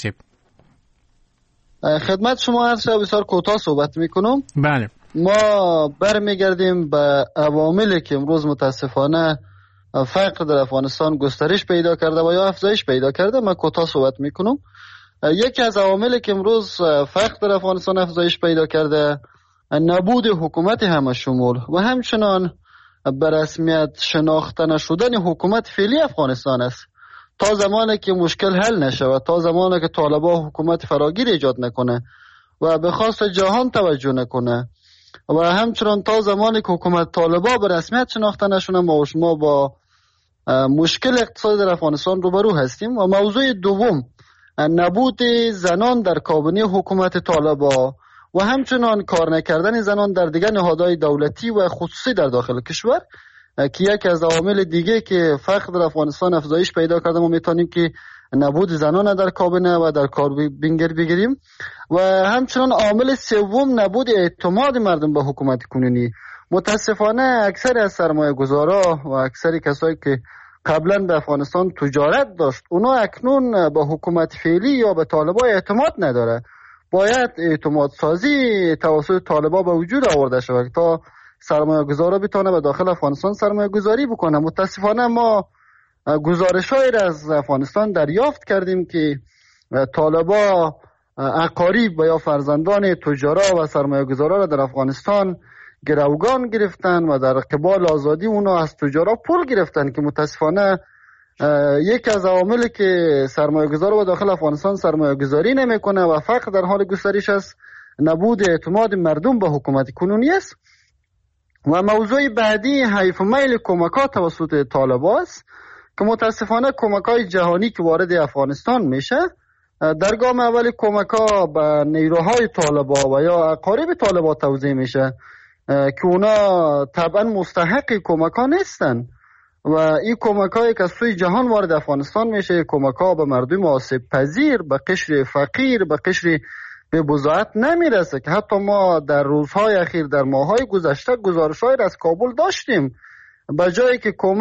خدمت شما عرض بسیار کوتاه صحبت میکنم. بله، ما برمیگردیم به عواملی که امروز متاسفانه فقر در افغانستان گسترش پیدا کرده و یا افزایش پیدا کرده. من کوتاه صحبت میکنم. یکی از عواملی که امروز فقر در افغانستان افزایش پیدا کرده نبود حکومت همه شمول و همچنان به رسمیت شناخته نشدن حکومت فعلی افغانستان است. تا زمانی که مشکل حل نشود، تا زمانی که طالبان حکومت فراگیر ایجاد نکنه و به خواست جهان توجه نکنه و همچنان تا زمانی که حکومت طالبان به رسمیت شناخته نشونه، ما و شما با مشکل اقتصادی در افغانستان روبرو هستیم. و موضوع دوم نبود زنان در کابینه حکومت طالبان و همچنان کار نکردن زنان در دیگر نهادهای دولتی و خصوصی در داخل کشور که یکی از عوامل دیگه که فقر در افغانستان افزایش پیدا کرده. ما میتونیم که نبود زنان در کابینه و در کابینه بگیریم و همچنان عامل سوم نبود اعتماد مردم به حکومت کنونی. متاسفانه اکثر از سرمایه گذارا و اکثر کسایی که قبلا به افغانستان تجارت داشت، اونا اکنون به حکومت فعلی یا به طالبان اعتماد نداره. باید اعتماد سازی توسط طالبان به وجود آورده شود تا سرمایه گذارا بتونه به داخل افغانستان سرمایه گذاری بکنه. متاسفانه ما گزارش‌هایی از افغانستان دریافت کردیم که طالبان اقارب و یا فرزندان تجارا و سرمایه گذارا را در افغانستان گروگان گرفتن و در قبال آزادی اونا از تجارا پول گرفتن که متاسفانه یکی از عواملی که سرمایه گذار و داخل افغانستان سرمایه گذاری نمیکنه و فقر در حال گسترش است، نبود اعتماد مردم به حکومت کنونی است. و موضوع بعدی حیف و میل کمک‌ها توسط طالبان است که متاسفانه کمک‌های جهانی که وارد افغانستان میشه، در گام اول کمک‌ها به نیروهای طالبان و یا اقارب طالبان توزیع میشه که اونا طبعا مستحق کمک‌ها نیستن و این کمک‌هایی که از سوی جهان وارد افغانستان میشه کمک‌ها به مردم آسیب پذیر، به قشر فقیر، به قشر به بضاعت نمیرسه که حتی ما در روزهای اخیر در ماههای گذشته گزارش‌هایی از کابل داشتیم به جایی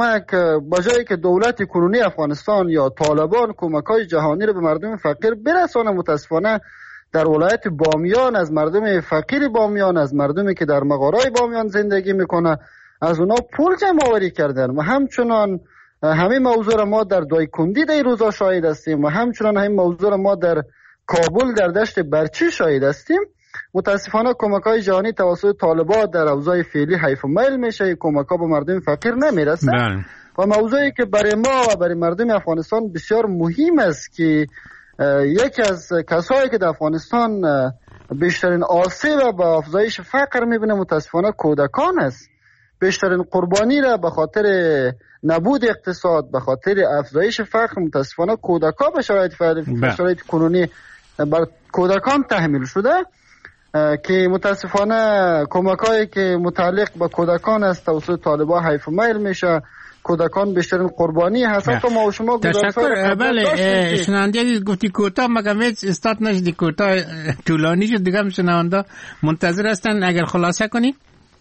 که دولت کنونی افغانستان یا طالبان کمک‌های جهانی رو به مردم فقیر برسانه، متاسفانه در ولایت بامیان از مردم فقیر بامیان، از مردمی که در مغارای بامیان زندگی میکنه، از اونا پول جمع آوری کردن و همچنان همین موضوع را ما در دایکندی در روزا شاهد هستیم و همچنان همین موضوع را ما در کابل در دشت برچی شاهد هستیم. متاسفانه کمک‌های جهانی توسط طالبان در اوضاع فعلی حیف و میل میشه، کمک‌ها به مردم فقیر نمیرسه. و موضوعی که برای ما و برای مردم افغانستان بسیار مهم است که یکی از کسایی که در افغانستان بیشترین آسیب به افزایش فقر میبینه متاسفانه کودکان است. بیشترین قربانی را به خاطر نبود اقتصاد، به خاطر افزایش فقر متاسفانه کودکان به شرایط کنونی بر کودکان تحمیل شده که متاسفانه کمک‌هایی که متعلق به کودکان است توسط طالبان حیف و میل میشه. کودکان بیشترین قربانی هست. تا ما و شما تشکر. بله شنونده گفتی کوتاه مگه استاد نشدی کوتاه طولانی شد دیگه. شنونده منتظر هستن اگر خلاصه کنی.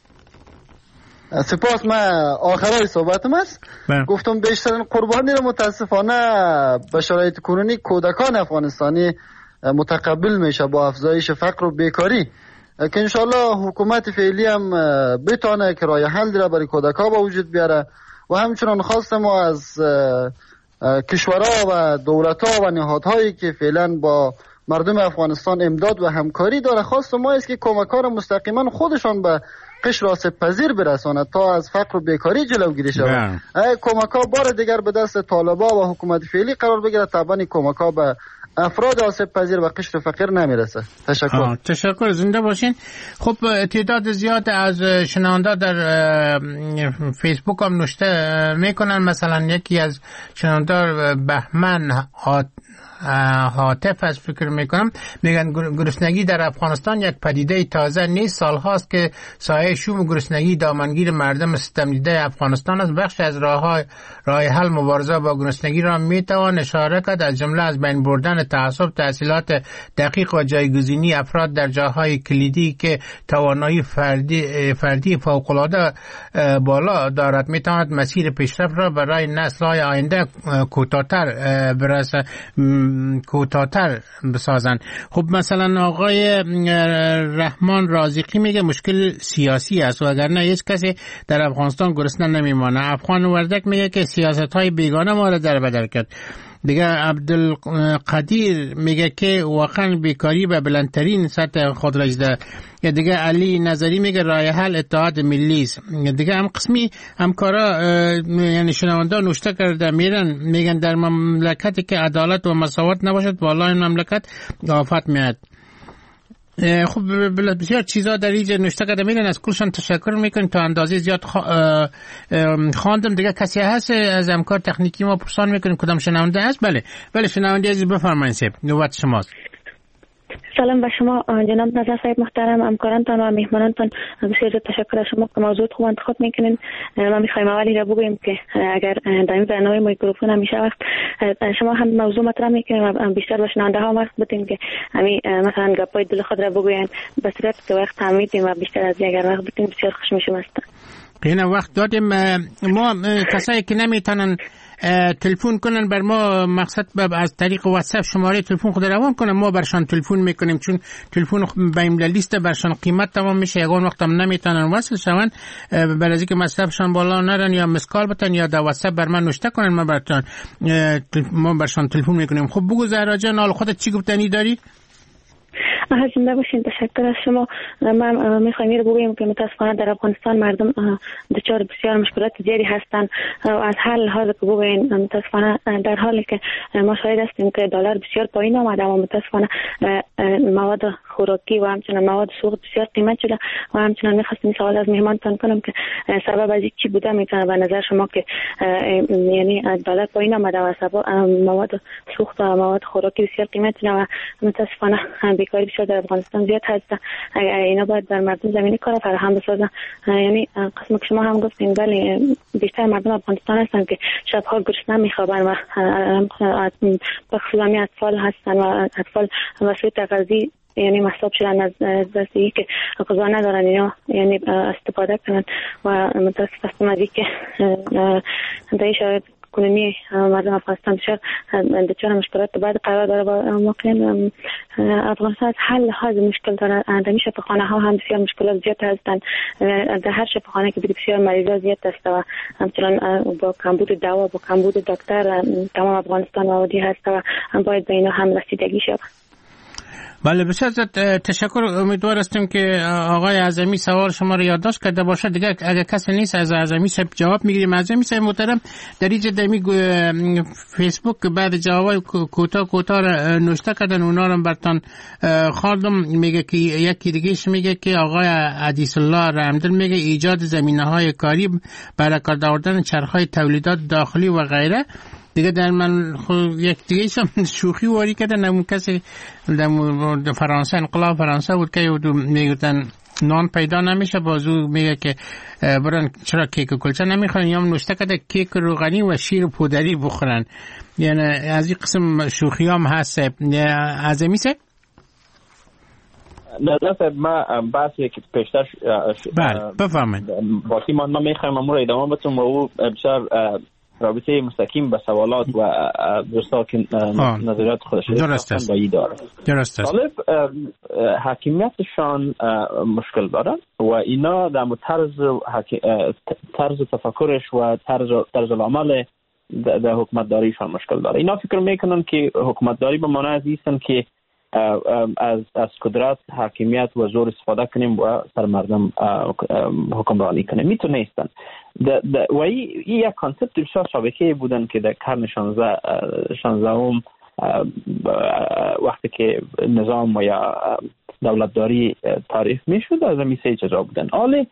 سپاس. من آخرای صحبتم است. گفتم بیشترین قربانی رو متاسفانه به شرایط کنونی کودکان افغانستانی متقبل میشه با افزایش فقر و بیکاری که انشالله حکومت فعلی هم بتانه که راه حل را برای کودکان به وجود بیاره. و همچنان خواست ما از کشورها و دولتها و نهادهایی که فعلا با مردم افغانستان امداد و همکاری داره، خواست ما است که کمک‌ها را مستقیما خودشان به قشر آسیب پذیر برساند تا از فقر و بیکاری جلوگیری شود. کمک‌ها بار دیگر به دست طالبان و حکومت فعلی قرار بگیره، طبعا کمک‌ها به افراد آسیب پذیر و قشر فقیر نمیرسه. تشکر. تشکر. زنده باشین. خب تعداد زیاد از شنونده در فیسبوک هم نوشته میکنن. مثلا یکی از شنونده بهمن حاطف از فکر میکنم میگن گرسنگی در افغانستان یک پدیده تازه نیست. سالهاست که سایه شوم گرسنگی دامنگیر مردم ستم دیده افغانستان است. بخش از راه حل مبارزه با گرسنگی را میتوان اشاره کرد، از جمله از بین بردن تعصب، تحصیلات دقیق و جایگزینی افراد در جاهای کلیدی که توانایی فردی فوق‌العاده بالا دارد میتواند مسیر پیشرفت را برای نسل‌های آینده کوتاه‌تر بسازن. خب مثلا آقای رحمان رازقی میگه مشکل سیاسی است و اگر نه هیچ کسی در افغانستان گرسنه نمیمانه. افغان وردک میگه که سیاست‌های بیگانه ما را در بدر کرد. دیگه عبدالقدیر میگه که واقعا بیکاری به بلندترین سطح خود رسیده. یا دیگه علی نظری میگه راه حل اتحاد ملی است. دیگه هم قسمی همکارا یعنی شنونده نوشته کرده میگن در مملکتی که عدالت و مساوات نباشد والا این مملکت آفت میاد. خب بسیار چیزا در اینجا نوشته کرده میرن، از کلشان تشکر میکنیم. تا اندازه زیاد خواندم. دیگه کسی هست از همکار تکنیکی ما پرسان میکنیم کدام شنونده هست؟ بله شنونده عزیز بفرمایید صاحب، نوبت شماست. سلام به شما جناب نظر صاحب محترم، همکارانتان و مهمانانتان بسیار تشکر از شما که موضوع خوب انتخاب میکنین. ما میخوایم اولی را بگوییم که اگر در این برنامه میکروفون همیشه وقت شما هم موضوع مطرح میکنین و بیشتر به شنونده ها وقت بدین که همین مثلا گپای دل خود را بگوین به صورت که وقت هم میدیم و بیشتر از اگر وقت بدین بسیار خوش میشم هستم. این وقت دادیم. ما کسایی که نمیتونن تلفن کنن بر ما مقصد از طریق واتساپ شماره تلفن خود روان کنن، ما برشان تلفن میکنیم چون تلفن به این لیست برشان قیمت تمام میشه. یگان وقت هم نمیتونن وصل شون برای اینکه مصرفشان بالا نرن یا مسکال بتن یا در واتساپ بر من نوشته کنن ما برشان تلفن میکنیم. خب بگو زهرا جان حال خودت چی گفتنی داری؟ زنده باشین. تشکر از شما. من میخوایم رو بگویم که متاسفانه در افغانستان مردم دچار بسیار مشکلات زیادی هستند و از حال حاضر که بگوین متاسفانه در حالی که ما شاهد هستیم که دلار بسیار پایین آمده و متاسفانه مواد خوراکی و همچنان مواد سوخت بسیار قیمت شده و همچنان میخواستم سوال از مهمانتان کنم که سبب از چی بوده میتونه به نظر شما که یعنی دلار پایین آمده و سبب مواد سوخت و مواد خوراکی بسیار قیمت شده و متاسفانه بیکاری بسیار در افغانستان زیاد هست. اینا باید بر مردم زمینی کار فراهم بسازن. یعنی قسم که شما هم گفتین ولی بیشتر مردم افغانستان هستن که شبها گرسنه میخوابن و بخصوص اطفال هستن و اطفال وسیله تغذیه یعنی مصاب شدن از دستی که غذا ندارن اینا یعنی استفاده کنن و متاسف هستم از که در شاید کنونی مردم افغانستان دچار مشکلات بعد قرار داره و واقعا افغانستان از هر لحاظ مشکل داره. در شفاخانه ها هم بسیار مشکلات زیاد هستند. در هر شفاخانه که بسیار مریضا زیاد است و همچنان با کمبود دوا با کمبود دکتر تمام افغانستان آبادی هست و هم باید به اینا هم رسیدگی شود. بله بسیار تشکر. امیدوار هستیم که آقای اعظمی سوال شما رو یادداشت کرده باشه. دیگه اگه کسی نیست از اعظمی صاحب جواب میگیریم. اعظمی صاحب محترم در اینجا دمی فیسبوک بعد جوابای کوتاه نوشته کردن، اونا رو براتون خواندم. میگه که یکی دیگهش میگه که آقای عدیس الله رحمدل میگه ایجاد زمینه‌های کاری برای کار آوردن چرخهای تولیدات داخلی و غیره. دیگه در من یک دیگه هم شوخی واری کردن، نمون کسی در فرانسه انقلاب فرانسه بود که میگفتن نان پیدا نمیشه، بازو میگه که برن چرا کیک و کلچه نمیخورن، یا نوشته کرده کیک روغنی و شیر پودری بخورن. یعنی از این قسم شوخی هم هست. اعظمی صاحب نه ما بحثی که پیشتر بفهمید باقی ما میخوایم امور ادامه بدیم و او بسیار رابطه مستقیم به سوالات و دوستا که نظریات خودش با ای داره. درست است. طالب حاکمیتشان مشکل داره و اینا در طرز تفکرش و طرز العمل در حکومتداریشان مشکل داره. اینا فکر میکنن که حکومتداری به معنی از ایستن که از قدرت حاکمیت و زور استفاده کنیم و سر مردم حکمرانی کنیم. میتونه نیستن. و این یک کانسپت بسیار سابقه بودن که در قرن 16 وقتی که نظام و یا دولتداری تعریف میشد از همین سه چیزا بودن. حالا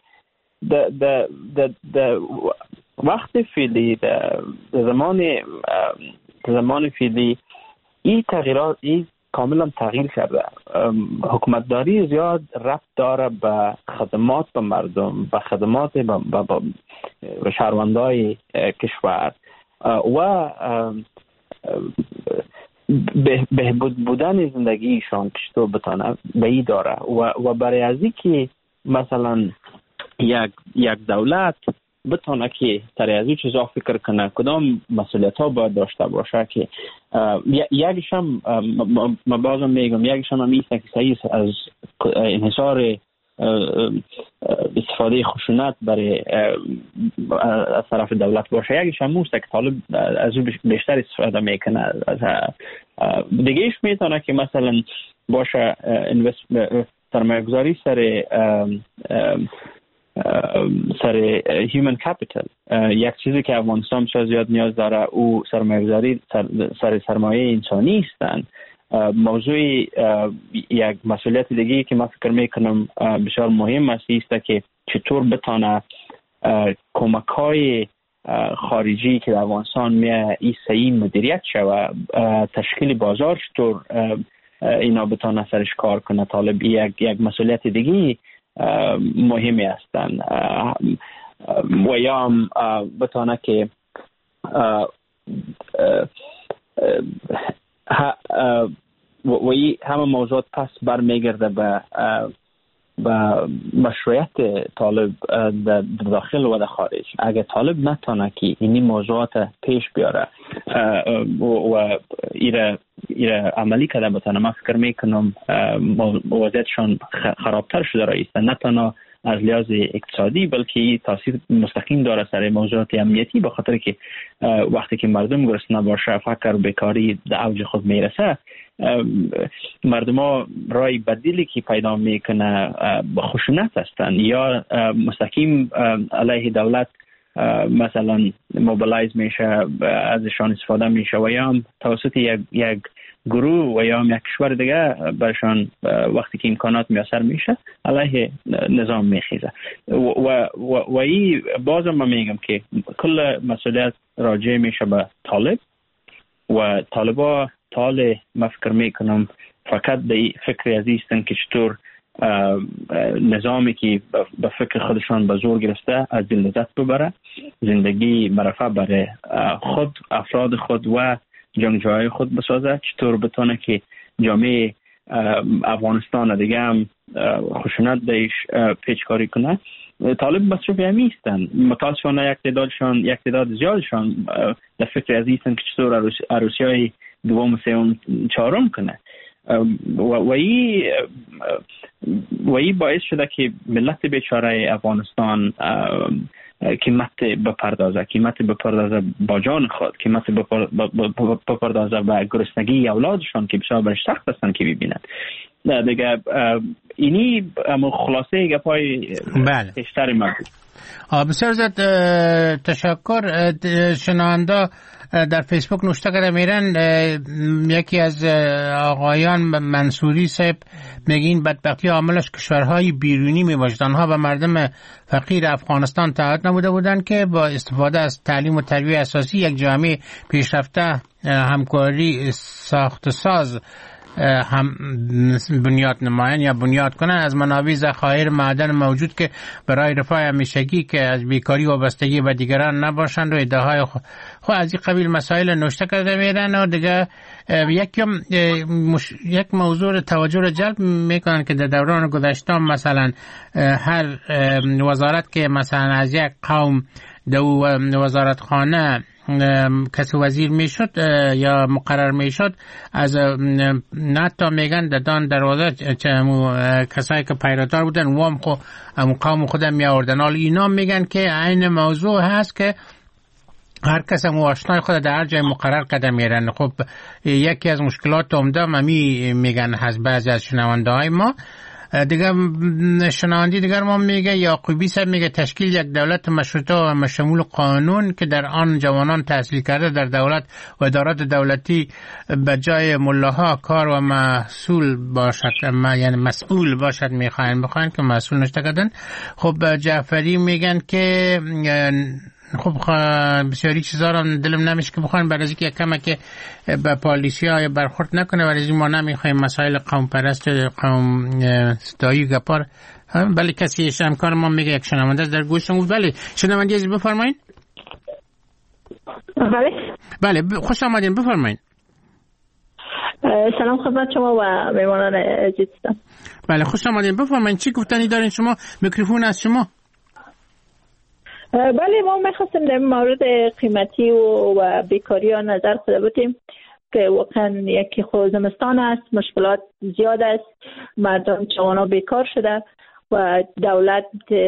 در وقت فعلی در زمان فعلی این تغییرات کاملا تغییر کرده. حکومتداری زیاد ربط داره به خدمات به مردم، به خدمات به شهروندای کشور و بهبود بودن زندگیشان که تو بتانه به این داره و برای ازی که مثلا یک دولت بتونه که تر از این چیزا فکر کنه کدام مسئولیت ها باید داشته باشه که یکیش هم ما بازم میگم یکیش هم میسته که صحیح از انحصار استفاده خشونت برای از طرف دولت باشه، یکیش هم موسته که طالب از او بیشتر استفاده میکنه. دیگهش میتونه که مثلا باشه سرمایه گذاری سر هیومن کپیتال. یک چیزی که افغانستان بسیار زیاد نیاز داره او سرمایه‌گذاری سر سرمایه انسانی هستند. موضوع یک مسئولیت دیگه که من فکر میکنم بسیار مهم است که چطور بتانه کمک‌های خارجی که در افغانستان میاد این صحیح مدیریت شود، تشکیل بازار چطور اینا بتانه سرش کار کنه. طالب یک مسئولیت دیگه مهمی هستند و یا هم بتانه که همه موضوعات پس برمیگرده به مشروعیت طالب در داخل و در خارج. اگر طالب نتانه که اینی موضوعات پیش بیاره و ایره عملی کرده بتانه، من فکر میکنم وضعیتشان خرابتر شده رایست. نه تنها از لحاظ اقتصادی بلکه تاثیر مستقیم داره سر موضوعات امنیتی، به خاطر که وقتی که مردم گرسنه باشه، فقر و بیکاری در اوج خود میرسه، مردم ها رای بدیلی که پیدا میکنه خشونت هستن یا مستقیم علیه دولت مثلا موبیلایز میشه، ازشان استفاده میشه و یا هم توسط یک گروه و یا هم یک کشور دیگه برشان وقتی که امکانات میسر میشه علیه نظام میخیزه. و این بازم من میگم که کل مسئولیت راجع میشه به طالب و طالبا من فکر میکنم فقط به فکر عزیزتن که چطور نظامی که به فکر خودشان به زور گرفته از دل لذت ببره، زندگی مرفع برای خود، افراد خود و جنگجوهای خود بسازه، چطور بتونه که جامعه افغانستان دیگه هم خشونت دیش پیچکاری کنه طالب مصرف همی هستن، متاسفانه یک تعداد زیادشان در فکر از هستن که چطور عروسی های دوم، سوم، چهارم کنه و ای باعث شده که ملت بیچاره افغانستان قیمت بپردازه با جان خود، قیمت بپردازه با گرسنگی اولادشان که بسیار برش سخت هستن که ببیند دیگه. اینی خلاصه گپای بیشتر ما بود. بسیار زیاد تشکر. شنونده در فیسبوک نوشته کرده میرن، یکی از آقایان منصوری صاحب میگین بدبختی عاملش کشورهای بیرونی میباشد. آنها به مردم فقیر افغانستان تعهد نموده بودند که با استفاده از تعلیم و تربیت اساسی یک جامعه پیشرفته همکاری ساخت ساز هم بنیاد نمایان یا بنیاد کنن از منابع ذخایر معدن موجود که برای رفاه همیشگی که از بیکاری و وابستگی به دیگران نباشند و ادعاهای خود از این قبیل مسائل نوشته کرده میرن و دیگه یک موضوع توجه را جلب میکنن که در دوران گذشته مثلا هر وزارت که مثلا از یک قوم دو وزارت خانه کسی وزیر میشد یا مقرر میشد، از نتا میگن دادان دروازه کسایی که پیرادار بودن وام خو قوم خودم می آوردن. حالا اینا میگن که عین موضوع هست که هر کس آشنای خود در هر جای مقرر قدم میرن. خب یکی از مشکلات عمده میگن هست بعضی از شنونده های ما دیگه. شنوندی دیگر ما میگه یعقوبی صاحب میگه تشکیل یک دولت مشروطه و مشمول قانون که در آن جوانان تحصیل کرده در دولت و ادارات دولتی به جای ملاها کار و مسئول باشد، یعنی مسئول باشد. میخواین که مسئول نشته کردن. خب جعفری میگن که خب بسیاری چیزا رو دلم نمیشه که بخواین برای اینکه کمه که به پالیسی های برخورد نکنه، برای ما نمیخوایم مسائل قوم پرست قوم ستایی گپار. بله کسی همکار ما میگه یک شنونده در گوشم بود. بله شنونده از بفرمایید. بله خوش آمدین، بفرمایید. سلام خدمت شما و میهمانان عزیزم. بله خوش آمدین، بفرمایید. چی گفتنی دارین شما؟ میکروفون از شما. بله ما میخواستیم در مورد قیمتی و بیکاری ها نظر خود بودیم که واقعا یکی خود زمستان است، مشکلات زیاد است، مردم جوانا بیکار شده و دولت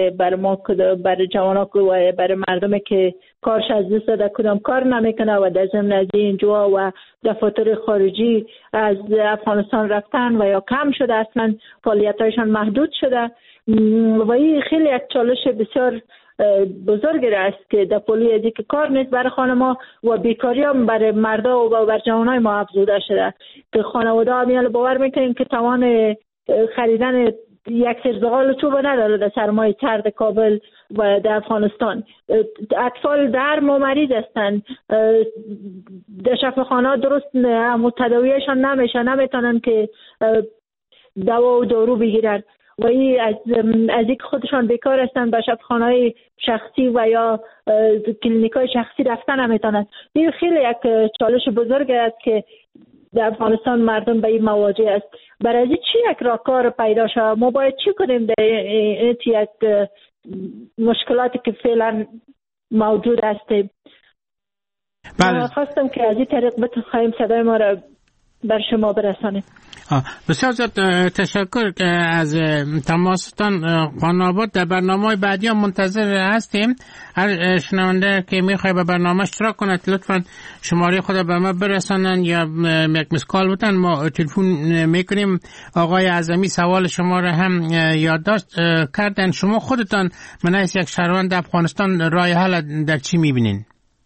بر جوانا و بر مردم که کارش از دست داده کدام کار نمیکنه و در ضمن از اینجا و دفاتر خارجی از افغانستان رفتن و یا کم شده، اصلا فعالیتایشان محدود شده و این خیلی یک چالش بسیار بزرگ است که در پولی ازی که کار نیست برای خانما و بیکاری هم برای مردا و بر جوانای ما افزوده شده که خانواده ها میال باور میکنیم که توان خریدن یک سرزغال چوب نداره در سرمای سرد کابل و در افغانستان. اطفال در مریض هستند، در شفاخانه درست تداویشان نمیشه، نمیتونن که دوا و دارو بگیرن و این از اینکه خودشان بیکار هستن به شفاخانه‌های شخصی و یا کلینیک‌های شخصی رفتن نمیتونن. این خیلی یک چالش بزرگ است که در افغانستان مردم به این مواجه است. برای چی یک راهکار پیدا شود؟ ما باید چی کنیم در این یک مشکلاتی که فعلا موجود است؟ بله. خواستم که از این طریق بتونیم صدای ما را بر شما برسانیم. بسیار زیاد تشکر از تماستان خانم آباد. در برنامه بعدی هم منتظر هستیم. هر شنونده که میخواه به برنامه اشتراک کند لطفا شماره خود به ما برسانن یا یک مسکال بتن، ما تلفن میکنیم. آقای اعظمی سوال شما را هم یادداشت کردن. شما خودتان من از یک شهروند افغانستان راه حل در چی میبینین؟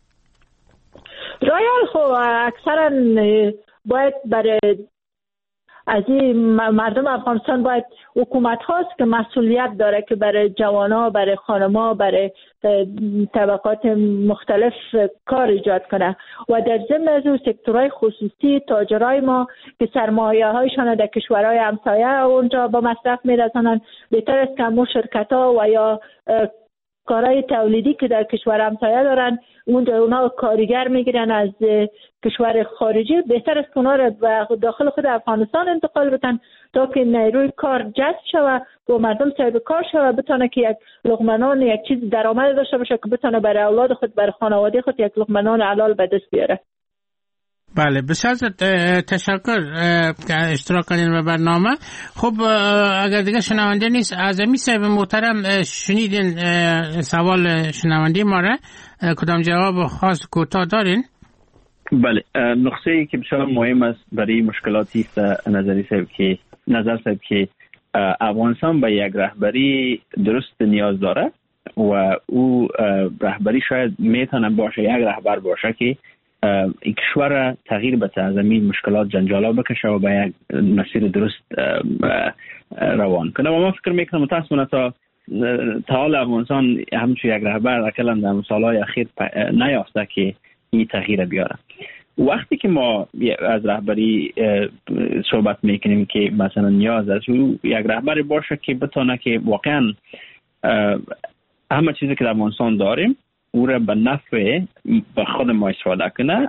راه حل خب اکثرا باید برای از این مردم افغانستان باید حکومت هاست که مسئولیت داره که برای جوانا، برای خانما، برای طبقات مختلف کار ایجاد کنه و در ضمن از اون سکتورهای خصوصی تاجرای ما که سرمایه هایشان در کشورهای همسایه اونجا با مصرف میرسانن، بهتر است که همون شرکت ها و یا کارهای تولیدی که در کشور همسایه دارن اونجا اونا کارگر میگیرن از کشور خارجی، بهتر است که اونا رو داخل خود افغانستان انتقال بدن تا که نیروی کار جذب شود و مردم صاحب کار شود، بتونه که یک لقمه نان یک چیز درآمد داشته باشه که بتونه برای اولاد خود برای خانواده خود یک لقمه نان حلال به دست بیاره. بله بسیار تشکر که اشتراک کردین به برنامه. خب اگر دیگه شنونده نیست، اعظمی صاحب محترم شنیدین سوال شنونده ما را، کدام جواب خاص کوتاه دارین؟ بله، نقطه ای که بسیار مهم است برای مشکلاتی است نظر صاحب که افغانستان به یک رهبری درست نیاز داره و او رهبری شاید میتونه باشه یک رهبر باشه که این کشور تغییر به زمین مشکلات جنجالا بکشه و به یک مسیر درست روان کنه. و من فکر میکنم متاسفانه تا حال افغانستان همچون یک رهبر اکلا در سالهای اخیر نیافته که این تغییر بیاره. وقتی که ما از رهبری صحبت میکنیم که مثلا نیاز است او یک رهبری باشه که بتونه که واقعا همه چیزی که در افغانستان داریم او را به نفع به خود ما استفاده کنه.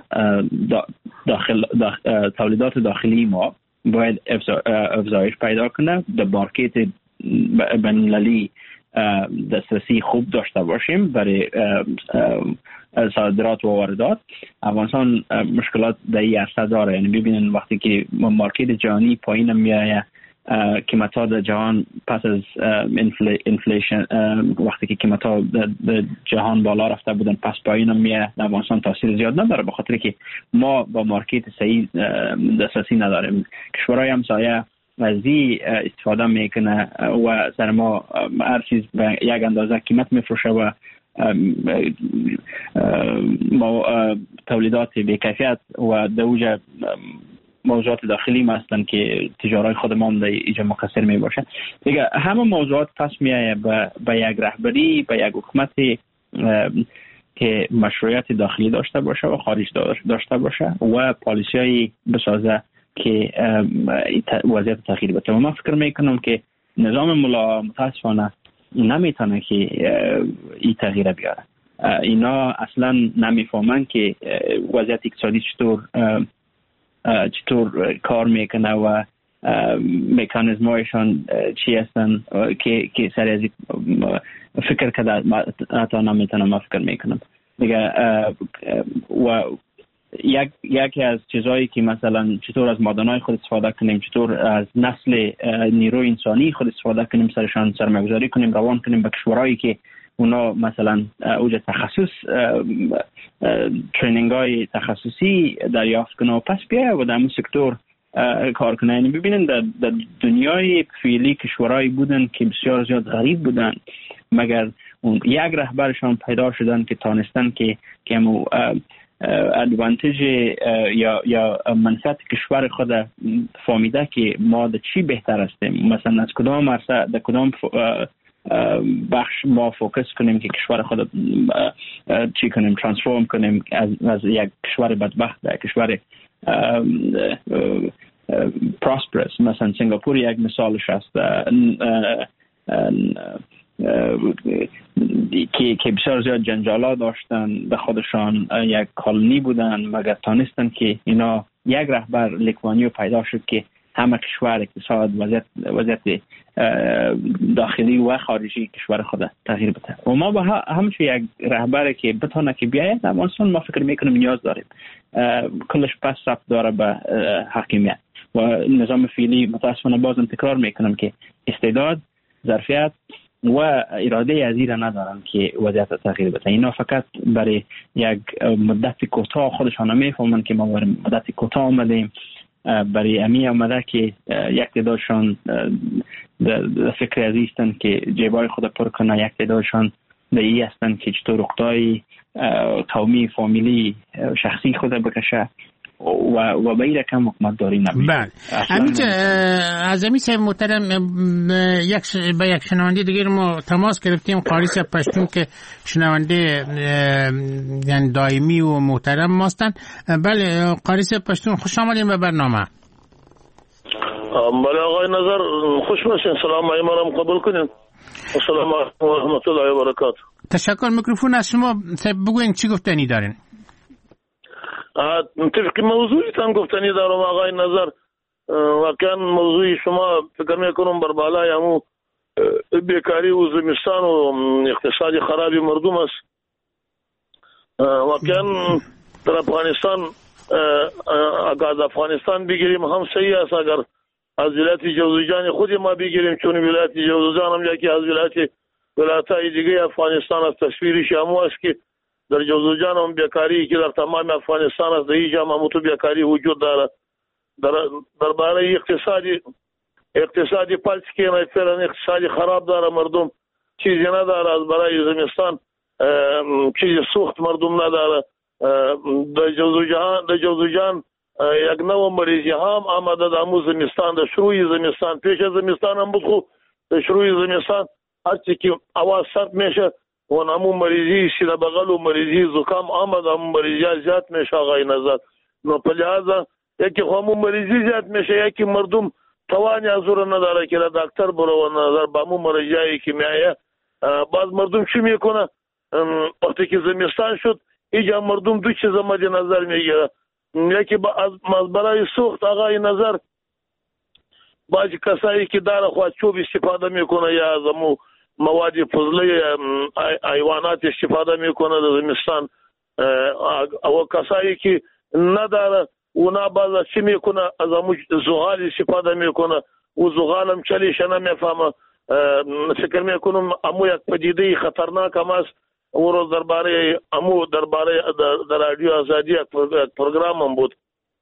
تولیدات داخلی ما باید افزایش پیدا کنه، در مارکت بین‌المللی دسترسی خوب داشته باشیم برای صادرات و واردات. افغانستان مشکلات در این عرصه داره، یعنی ببینن وقتی که مارکت جهانی پایین میایه، قیمت‌ها در جهان پس از انفلیشن وقتی که قیمت‌ها در جهان بالا رفته بودن پس پایین میایه، افغانستان تاثیر زیاد نداره به خاطر که ما با مارکت صحیح دسترسی نداریم. کشورهای همسایه از این استفاده میکنه و سر ما هر چیز به یک اندازه قیمت میفروشه و ما تولیدات بی‌کیفیت و دوجه موضوعات داخلی ما هستن که تجارت خود ما هم در اینجا مقصر می باشه. دیگه همه موضوعات پس میایه به یک رهبری، به یک حکومت که مشروعیت داخلی داشته باشه و خارج داشته باشه و پالیسی های بسازه که وضعیت تغییر بده. و من فکر میکنم که نظام ملا متاسفانه نمیتونه که این تغییر بیاره. اینا اصلا نمیفهمن که وضعیت اقتصادی چطور کار میکنه و مکانیزمایشان چی هستن که سر از فکر کرده حتی نمیتونم من فکر میکنم دیگه. و یکی از چیزهایی که مثلا چطور از مادنای خود استفاده کنیم، چطور از نسل نیروی انسانی خود استفاده کنیم، سرشان سرمایه‌گذاری کنیم، روان کنیم به کشورهایی که اونا مثلا اوج تخصص ترینینگ های تخصصی دریافت کنه و پس بیایه و در این سکتور کار کنه. یعنی ببینن در دنیای فعلی کشورهایی بودن که بسیار زیاد غریب بودن، مگر اون یک رهبرشان پیدا شدن که تانستن که همو ادوانتیج یا منفعت کشور خود فهمیده که ما در چی بهتر هستیم، مثلا از کدام عرصه در کدام بخش ما فوکس کنیم که کشور خود چی کنیم، ترانسفورم کنیم از یک کشور بدبخت به کشور پراسپرس. مثلا سنگاپور یک مثالش است که بسیار زیاد جنجالا داشتن، به خودشان یک کالونی بودن، مگر تانستن که اینا یک رهبر لیکوانی پیدا شد که همه کشور اقتصاد وضعیت داخلی و خارجی کشور خود تغییر بده. و ما با همچون یک رهبر که بتونه که بیاید افغانستان ما فکر میکنم نیاز داریم. کلش پس ثبت داره به حاکمیت و نظام فعلی متاسفانه بازم تکرار میکنم که استعداد، ظرفیت و اراده از این ندارن که وضعیت تغییر بده. اینا فقط برای یک مدت کوتاه خودشان میفهمن که ما برای مدت کوتاه آمدیم، برای امی آمده که یک تعدادشان در فکر ازیستن که جیبای خود پر کنه، یک تعدادشان در ای هستن که چطور اقتای قومی، فامیلی، شخصی خود بکشه و به این رقم حکومت داری نبید. بله. همینجا اعظمی صاحب محترم به یک شنونده دیگر ما تماس گرفتیم، قاری صاحب پشتون که شنونده یعنی دائمی و محترم ماستن. بله قاری صاحب پشتون خوش آمدین به برنامه. بله آقای نظر خوش باشین، سلام ایمانم قبول کنین. السلام علیکم و رحمت الله و برکاته. تشکر. میکروفون از شما. بگوین چی گفتنی دارین؟ طبق موضوعی تان گفتنی دارم آقای نظر. واقعا موضوعی شما فکر میکنم بر بالای همو بیکاری و زمستان و اقتصادی خرابی مردم است. واقعا در افغانستان اگر افغانستان بگیریم هم صحیح است. اگر از ولایت جوزجان خود ما بگیریم، چون ولایت جوزجان هم یکی از ولایت‌های دیگه افغانستان است. تصویرش هم است که در جوزجان هم بیکاری که در تمام افغانستان است، در اینجا هم تو بیکاری وجود دارد. درباره اقتصادی پلس که فعلا اقتصادی خراب داره، مردم چیزی نداره از برای زمستان، چیزی سوخت مردم نداره. در جوزجان یک نوع مریضی هم آمده در زمستان، در شروع زمستان، پیش از زمستان هم بود خو در شروع زمستان هرچی که آواز سرد میشه و همون مریضی سینه بغل و مریضی زکام آمده، همون مریضی زیاد میشه آقای نظر. نو په لحاظه یکی همون مریضی زیاد میشه، یکی مردم توانی ازور نداره که دکتر برو نظر با همون مریضی که میایه. بعض مردم چی میکنه وقتی که زمستان شد اینجا مردم دو چیز مد نظر میگیره. یکی از برای سوخت آقای نظر بعضی کسایی که داره خواهد چوب استفاده میکنه یا از همون مواد فضله حیوانات استفاده میکنه در زمستان. او کسایی که نداره اونا بعضا چی میکنه از همون زغال استفاده میکنه و زغال هم چلیش نمیفهمه. فکر میکنم امو یک پدیده خطرناک هم است. او روز درباره در رادیو آزادی یک پروگرام هم بود.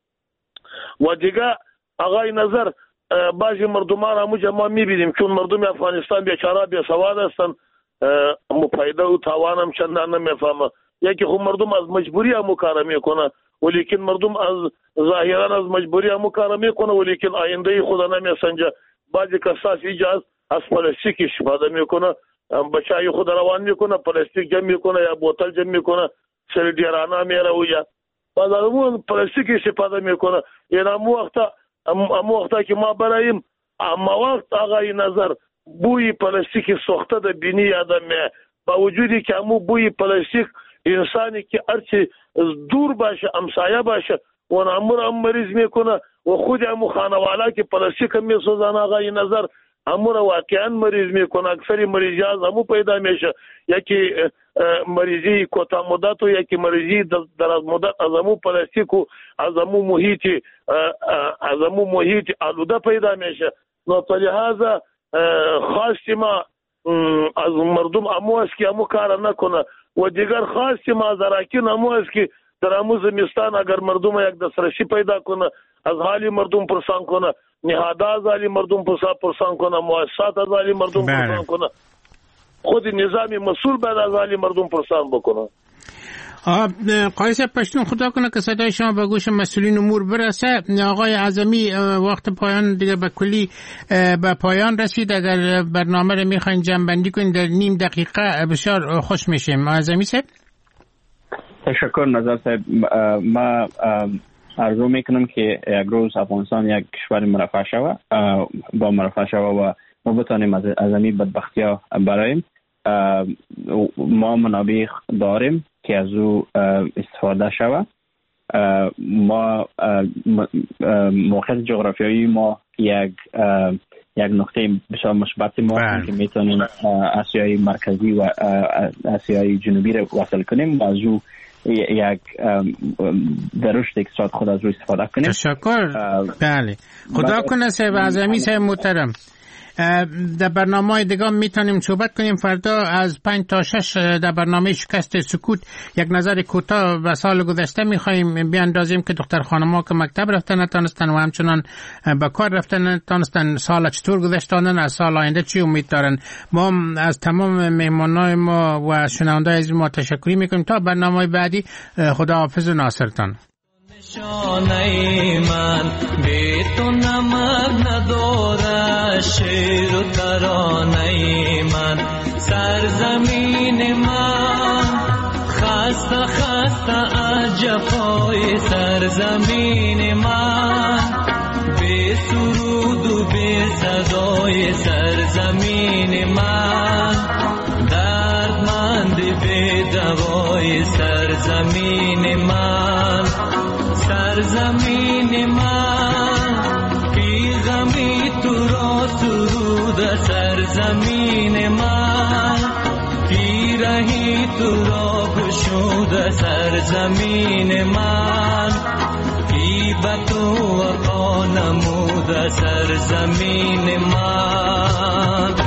و دیگه آقای نظر بعضی مردمان همونجا ما میبینیم چون مردم افغانستان بیچاره بیسواد هستن، فایده و تاوان هم چندان نمیفهمه. یکی خب مردم از مجبوری هم کار میکنه ولیکن مردم از ظاهرا از مجبوری هم کار میکنه ولیکن آینده خدا نمیسنجه. بعضی کساس ایجاز از پلاستیک استفاده میکنه، بچای خود روان میکنه، پلاستیک جمع میکنه یا بوتل جمع میکنه، سر دیرانا میره و یا بعد همون پلاستیک استفاده میکنه. یعنی امو وقتا که ما برایم اما وقت آقای نظر بوی پلاستیک سوخته ده بینی آدم با وجودی که امو بوی پلاستیک انسانی که هرچی دور باشه امسایه باشه و امور مریض میکنه و خود امو خانوالا که پلاستیک میسوزن آقای نظر امور واقعا مریض میکنه. اکثری مریضی از همو پیدا میشه، یکی مریضی کوتاه مدت و یکی مریضی دراز مدت از همو پلاستیک و از همو محیط آلوده پیدا میشه. نو په لحاظه خاصی ما از مردم امو است که امو کار نکنه و دیگر خاصی ما زراکین امو است که در امو زمستان اگر مردم یک دسترسی پیدا کنه از حالی مردم پرسان کنه، نهاده از حالی مردم پرسان کنه، مؤسسات از حالی مردم پرسان کنه، خود نظامی مسئول باید از حالی مردم پرسان بکنه. قاضی صاحب پشتون خدا کنه که صدای شما به گوش مسئولین امور برسه. آقای اعظمی وقت پایان دیگه به کلی به پایان رسید. اگر برنامه رو میخواین جمع‌بندی کنین در نیم دقیقه بسیار خوش میشیم. اعظمی صاحب تشکر نظر صاحب. ما آرزو میکنم که یک روز افغانستان یک کشور مرفه شود با مرفه شود و ما بتانیم از همین بدبختی ها براییم. ما منابع داریم که از او استفاده شود. ما موقعیت جغرافیایی ما یک نقطه بسیار مثبت ما که میتونیم آسیای مرکزی و آسیای جنوبی رو وصل کنیم و از او یک در رشد اقتصاد خود از او استفاده کنیم. تشکر. بله خدا کنه صاحب اعظمی صاحب محترم. در برنامه دیگه میتونیم صحبت کنیم. فردا از 5 تا 6 در برنامه شکست سکوت یک نظر کوتاه به سال گذشته میخوایم بیاندازیم که دختر خانم‌ها که مکتب رفتن نتونستن و همچنان به کار رفتن نتونستن سال چطور گذشتانن، از سال آینده چی امید دارن. ما از تمام مهمانای ما و شنوندای عزیز ما تشکر میکنیم. تا برنامه بعدی خداحافظ و ناصرتان. نشانه من بی تو نمک نداره، شعر و ترانه من سرزمین من خسته خسته از جفای سرزمین من، بی سرود و بی صدای سرزمین من، دردمند به دوای سرزمین من، سرزمین من. بی غمی تو را سرود سرزمین من، پیرهی تو را گشود سرزمین من. بی تو وفا نمود سرزمین من.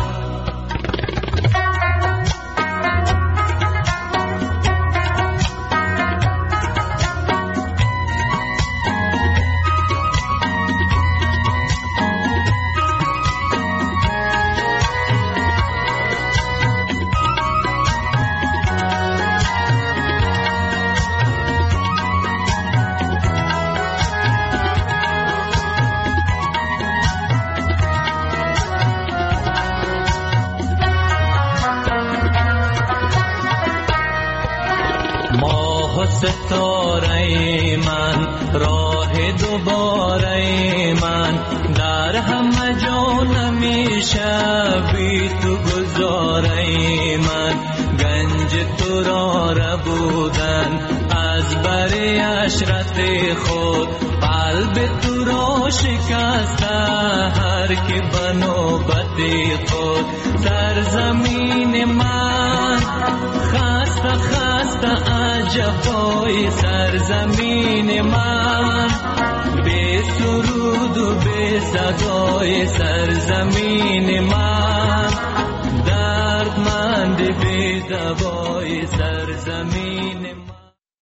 ستاره من، راه دوباره من، در همه جا نمیشه بی تو گذاره من. گنج تو را ربودن از بر عشرت خود، قلب تو را شکسته هر که بنوبت خود. سرزمین من خسته خسته عجبای سرزمین من، به سرود و به صدای سرزمین من، دردمند به دوای سرزمین